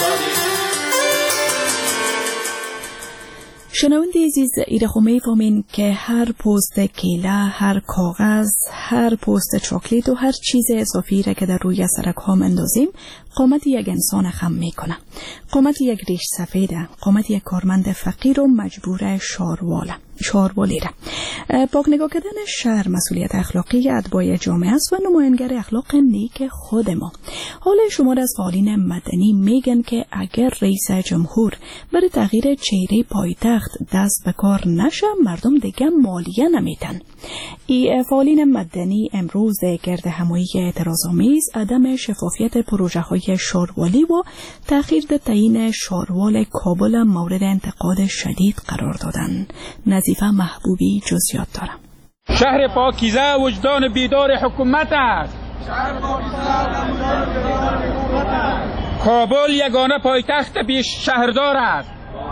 شنونده عزیز، ایره خو میفهمین که هر پست کیله، هر کاغذ، هر پست چاکلیت و هر چیز اضافی را که در روی سرک ها مندازیم قامت یک انسان خم میکنه. قامت یک ریش سفیده، قامت یک کارمند فقیر و مجبور شارواله شاروالی را. پاک نگاه کردن شهر مسئولیت اخلاقی اتباع جامعه است و نمایانگر اخلاق نیک خود ما. حالا شما از فعالین مدنی میگن که اگر رئیس جمهور برای تغییر چهره پایتخت دست به کار نشه، مردم دیگه مالیه نمیتن. ای فعالین مدنی امروز گرد همایی اعتراض‌آمیز عدم شفافیت پروژه های شاروالی و تأخیر در تعیین شاروال کابل مورد انتقاد شدید قرار دادن. نظیفه محبوبی جزئیات دارم. شهر پاکیزه وجدان بیدار حکومت است. کابل یگانه پایتخت پیش شهردار است.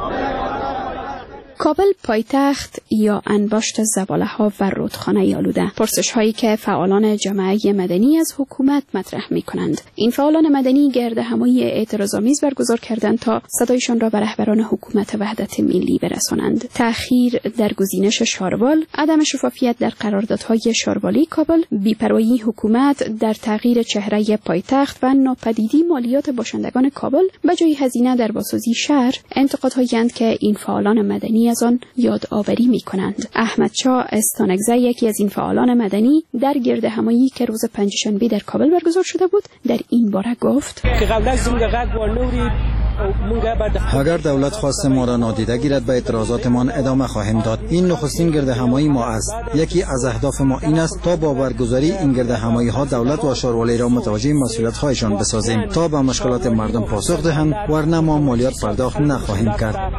کابل پایتخت یا انباشت زباله‌ها و رودخانه آلوده، پرسش هایی که فعالان جامعه مدنی از حکومت مطرح می کنند. این فعالان مدنی گرد همایی اعتراض‌آمیز برگزار کردند تا صدایشان را به رهبران حکومت وحدت ملی برسانند. تأخیر در گزینش شاروال، عدم شفافیت در قراردادهای شاروالی کابل، بی‌پروایی حکومت در تغییر چهره پایتخت و ناپدیدی مالیات باشندگان کابل به جای هزینه در بازسازی شهر، انتقادهایی که این فعالان مدنی از آن یادآوری می‌کنند. احمد شاه استانگزه یکی از این فعالان مدنی در گردهمایی که روز پنجشنبه در کابل برگزار شده بود در این باره گفت اگر دولت خواست ما را نادیده گیرد به اعتراضاتمان ادامه خواهیم داد. این نخستین گردهمایی ما است. یکی از اهداف ما این است تا با برگزاری این گردهمایی ها دولت و شاروالی را متوجه مسئولیت هایشان بسازیم تا به مشکلات مردم پاسخ دهند، ورنه ما مالیات پرداخت نخواهیم کرد.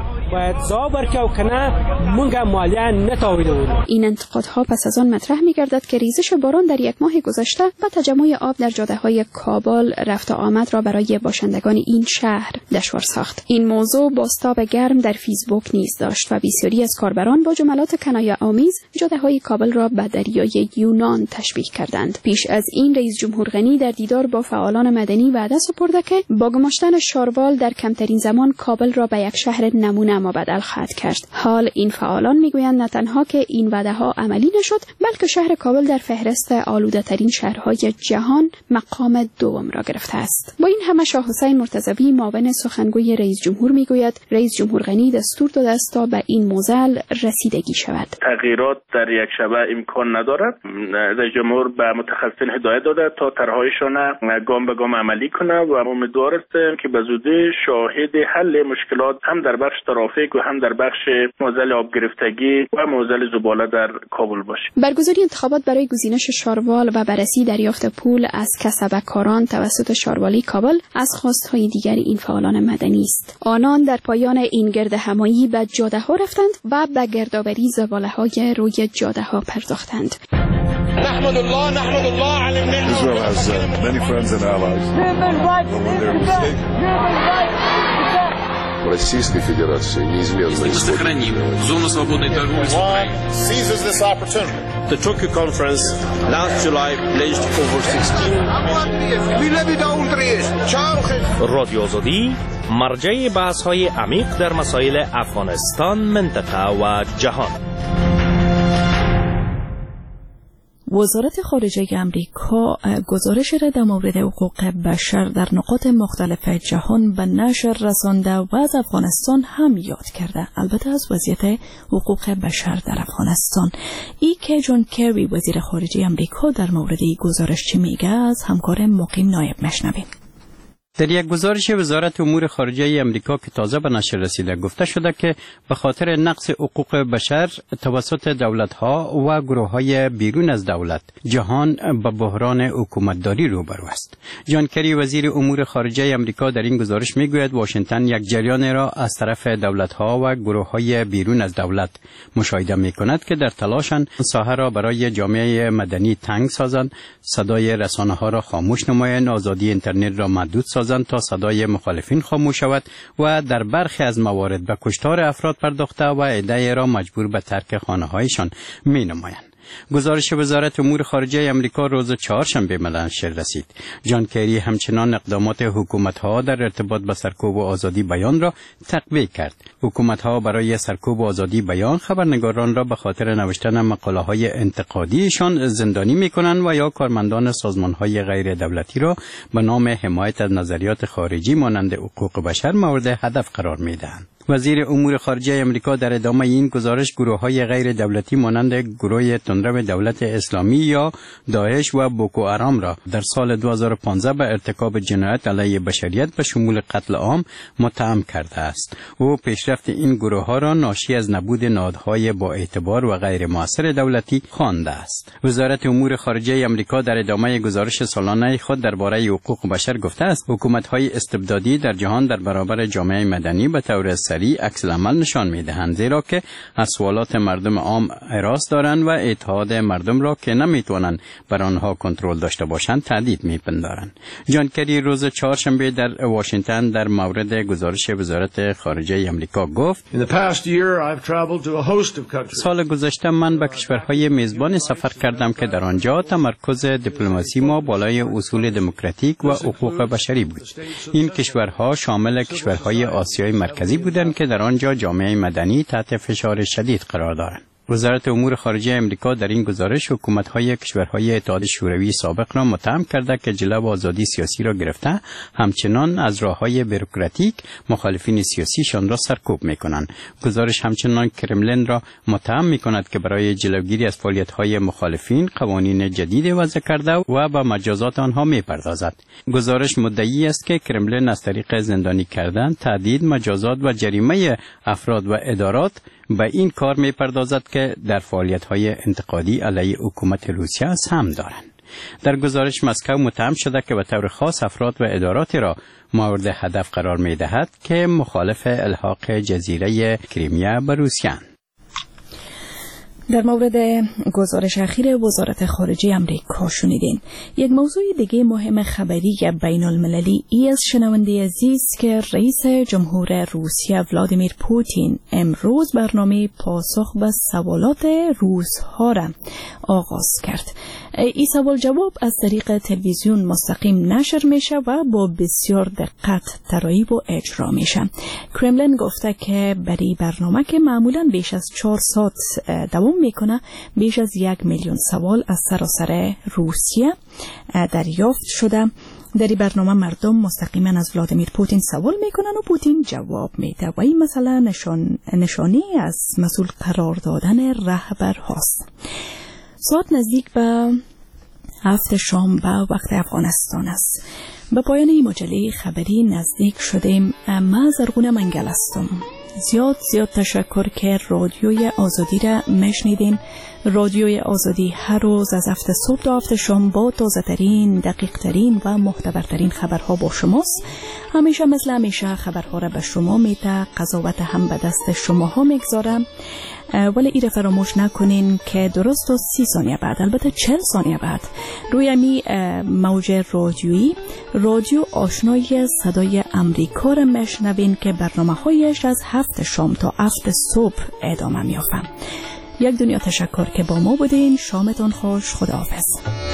این انتقادها پس از آن مطرح می‌گردد که ریزش باران در یک ماه گذشته و تجمع آب در جاده‌های کابل رفت و آمد را برای باشندگان این شهر دشوار ساخت. این موضوع بازتاب گرم در فیسبوک نیز داشت و بسیاری از کاربران با جملات کنایه آمیز جاده‌های کابل را به دریای یونان تشبیه کردند. پیش از این رئیس جمهور غنی در دیدار با فعالان مدنی وعده سپرده که با گماشتن شاروال در کمترین زمان کابل را به یک شهر نمونه مبدل خواهد کرد. حال این فعالان میگویند نه تنها که این وعده ها عملی نشد، بلکه شهر کابل در فهرست آلوده ترین شهرهای جهان مقام دوم را گرفته است. با این همه شاه حسین مرتضوی معاون سخنگوی رئیس جمهور میگوید رئیس جمهور غنی دستور داده است تا به این موزل رسیدگی شود. تغییرات در یک شبه امکان ندارد. رئیس جمهور به متخصصین هدایت داده تا طرحهایشان گام به گام عملی کنه و امیدوار هستیم که به زودی شاهد حل مشکلات هم در بخش ترافیک و هم در بخش موزل آب گرفتگی و موزل زباله در کابل باشیم. برگزاری انتخابات برای گزینش شاروال و بررسی دریافت پول از کسبکاران توسط شاروالی کابل از خواستهای دیگر این فعالان مدنی است. آنان در پایان این گردهمایی به جاده ها رفتند و به گردآوری زباله های روی جاده ها پرداختند. نحمد الله نحمد الله علی النعمة. Israel has uh, many friends and allies. Российской Федерации неизменно сохраним зону свободной торговли с Украиной. Seizes this opportunity. The Tokyo conference last July pledged over sixteen رادیو آزادی مرجع بحث‌های عمیق در مسائل افغانستان، منطقه و جهان. وزارت خارجه امریکا گزارش را در مورد حقوق بشر در نقاط مختلف جهان به نشر رسانده و از افغانستان هم یاد کرده. البته از وضعیت حقوق بشر در افغانستان. ای که جان کری وزیر خارجه امریکا در مورد این گزارش چی میگه از همکار مقیم نایب مشنویم. در یک گزارش وزارت امور خارجه امریکا که تازه به نشر رسیده گفته شده که به خاطر نقض حقوق بشر توسط دولت‌ها و گروه‌های بیرون از دولت جهان به بحران حکومتداری روبرو است. جان کری وزیر امور خارجه امریکا در این گزارش میگوید واشنگتن یک جریان را از طرف دولت‌ها و گروه‌های بیرون از دولت مشاهده می‌کند که در تلاشند ساحه را برای جامعه مدنی تنگ سازند، صدای رسانه‌ها را خاموش نمایند، آزادی اینترنت را محدود سازند تا صدای مخالفین خاموش شود و در برخی از موارد به کشتار افراد پرداخته و عده‌ای را مجبور به ترک خانه‌هایشان می‌نمایند. گزارش وزارت امور خارجه امریکا روز چهارشنبه به نشر رسید. جان کری همچنان اقدامات حکومت‌ها در ارتباط با سرکوب و آزادی بیان را تقویه کرد. حکومت‌ها برای سرکوب و آزادی بیان خبرنگاران را به خاطر نوشتن مقاله‌های انتقادیشان زندانی می‌کنند و یا کارمندان سازمان‌های غیر دولتی را به نام حمایت از نظریات خارجی مانند حقوق بشر مورد هدف قرار می‌دهند. وزیر امور خارجه امریکا در ادامه این گزارش گروه‌های غیر دولتی مانند گروه تندرو دولت اسلامی یا داعش و بوکو حرام را در سال دو هزار و پانزده به ارتکاب جنایت علیه بشریت به شمول قتل عام متهم کرده است. او پیشرفت این گروه‌ها را ناشی از نبود نهادهای با اعتبار و غیر مؤثر دولتی خوانده است. وزارت امور خارجه امریکا در ادامه گزارش سالانه خود درباره حقوق بشر گفته است حکومت‌های استبدادی در جهان در برابر جامعه مدنی به طور سریع عکس العمل نشان می‌دهند، زیرا که از سوالات مردم عام اعراض دارند و اتحاد مردم را که نمی‌توانند بر آنها کنترل داشته باشند تهدید می‌پندارند. جان کری روز چهارشنبه در واشنگتن در مورد گزارش وزارت خارجه آمریکا گفت: سال گذشته من به کشورهای میزبان سفر کردم که در آنجا تمرکز دیپلماسی ما بالای اصول دموکراتیک و حقوق بشری بود. این کشورها شامل کشورهای آسیای مرکزی بودند که در آنجا جامعه مدنی تحت فشار شدید قرار دارند. وزارت امور خارجه امریکا در این گزارش حکومت‌های کشورهای اتحاد شوروی سابق را متهم کرده که جلو آزادی سیاسی را گرفته، همچنان از راه‌های بوروکراتیک مخالفین سیاسیشان را سرکوب می‌کنند. گزارش همچنان کرملین را متهم می‌کند که برای جلوگیری از فعالیت‌های مخالفین قوانین جدید وضع کرده و به مجازات آنها می‌پردازد. گزارش مدعی است که کرملین از طریق زندانی کردن، تهدید، مجازات و جریمه افراد و ادارات به این کار می‌پردازد که در فعالیت‌های انتقادی علیه حکومت روسیه سهم دارند. در گزارش مسکو متهم شده که به طور خاص افراد و اداراتی را مورد هدف قرار می‌دهد که مخالف الحاق جزیره کریمیا به روسیه. در مورد گزارش اخیر وزارت خارجه امریکا شنیدین. یک موضوع دیگه مهم خبری بین المللی ای از شنونده عزیز که رئیس جمهور روسیه ولادیمیر پوتین امروز برنامه پاسخ به سوالات روزها را آغاز کرد. این سوال جواب از طریق تلویزیون مستقیم نشر میشه و با بسیار دقت طراحی و اجرا میشه. کرملین گفته که برای برنامه که معمولاً بیش از چهار ساعت دوام میکنه، بیش از یک میلیون سوال از سراسر روسیه دریافت شده. در این برنامه مردم مستقیما از ولادیمیر پوتین سوال میکنن و پوتین جواب میده و این مسئله نشان نشانی از مسئول قرار دادن رهبر هاست. ساعت نزدیک به هفت شام به وقت افغانستان است. به پایان این مجله خبری نزدیک شدیم. من زرغونه منگل هستم. زیاد زیاد تشکر که رادیوی آزادی را میشنیدین. رادیوی آزادی هر روز از هفت صبح تا هفت شام با تازه ترین، دقیق ترین و معتبرترین خبرها با شماست. همیشه مثل همیشه خبرها را به شما میده، قضاوت هم به دست شماها میگذارم. ولی ایره فراموش نکنین که درست تا سی ثانیه بعد، البته چل ثانیه بعد، روی می موج رادیویی رادیو آشنای صدای امریکا را میشنوین که برنامه هایش از هفت شام تا هفت صبح ادامه میافته. یک دنیا تشکر که با ما بودین. شامتان خوش. خداحافظ.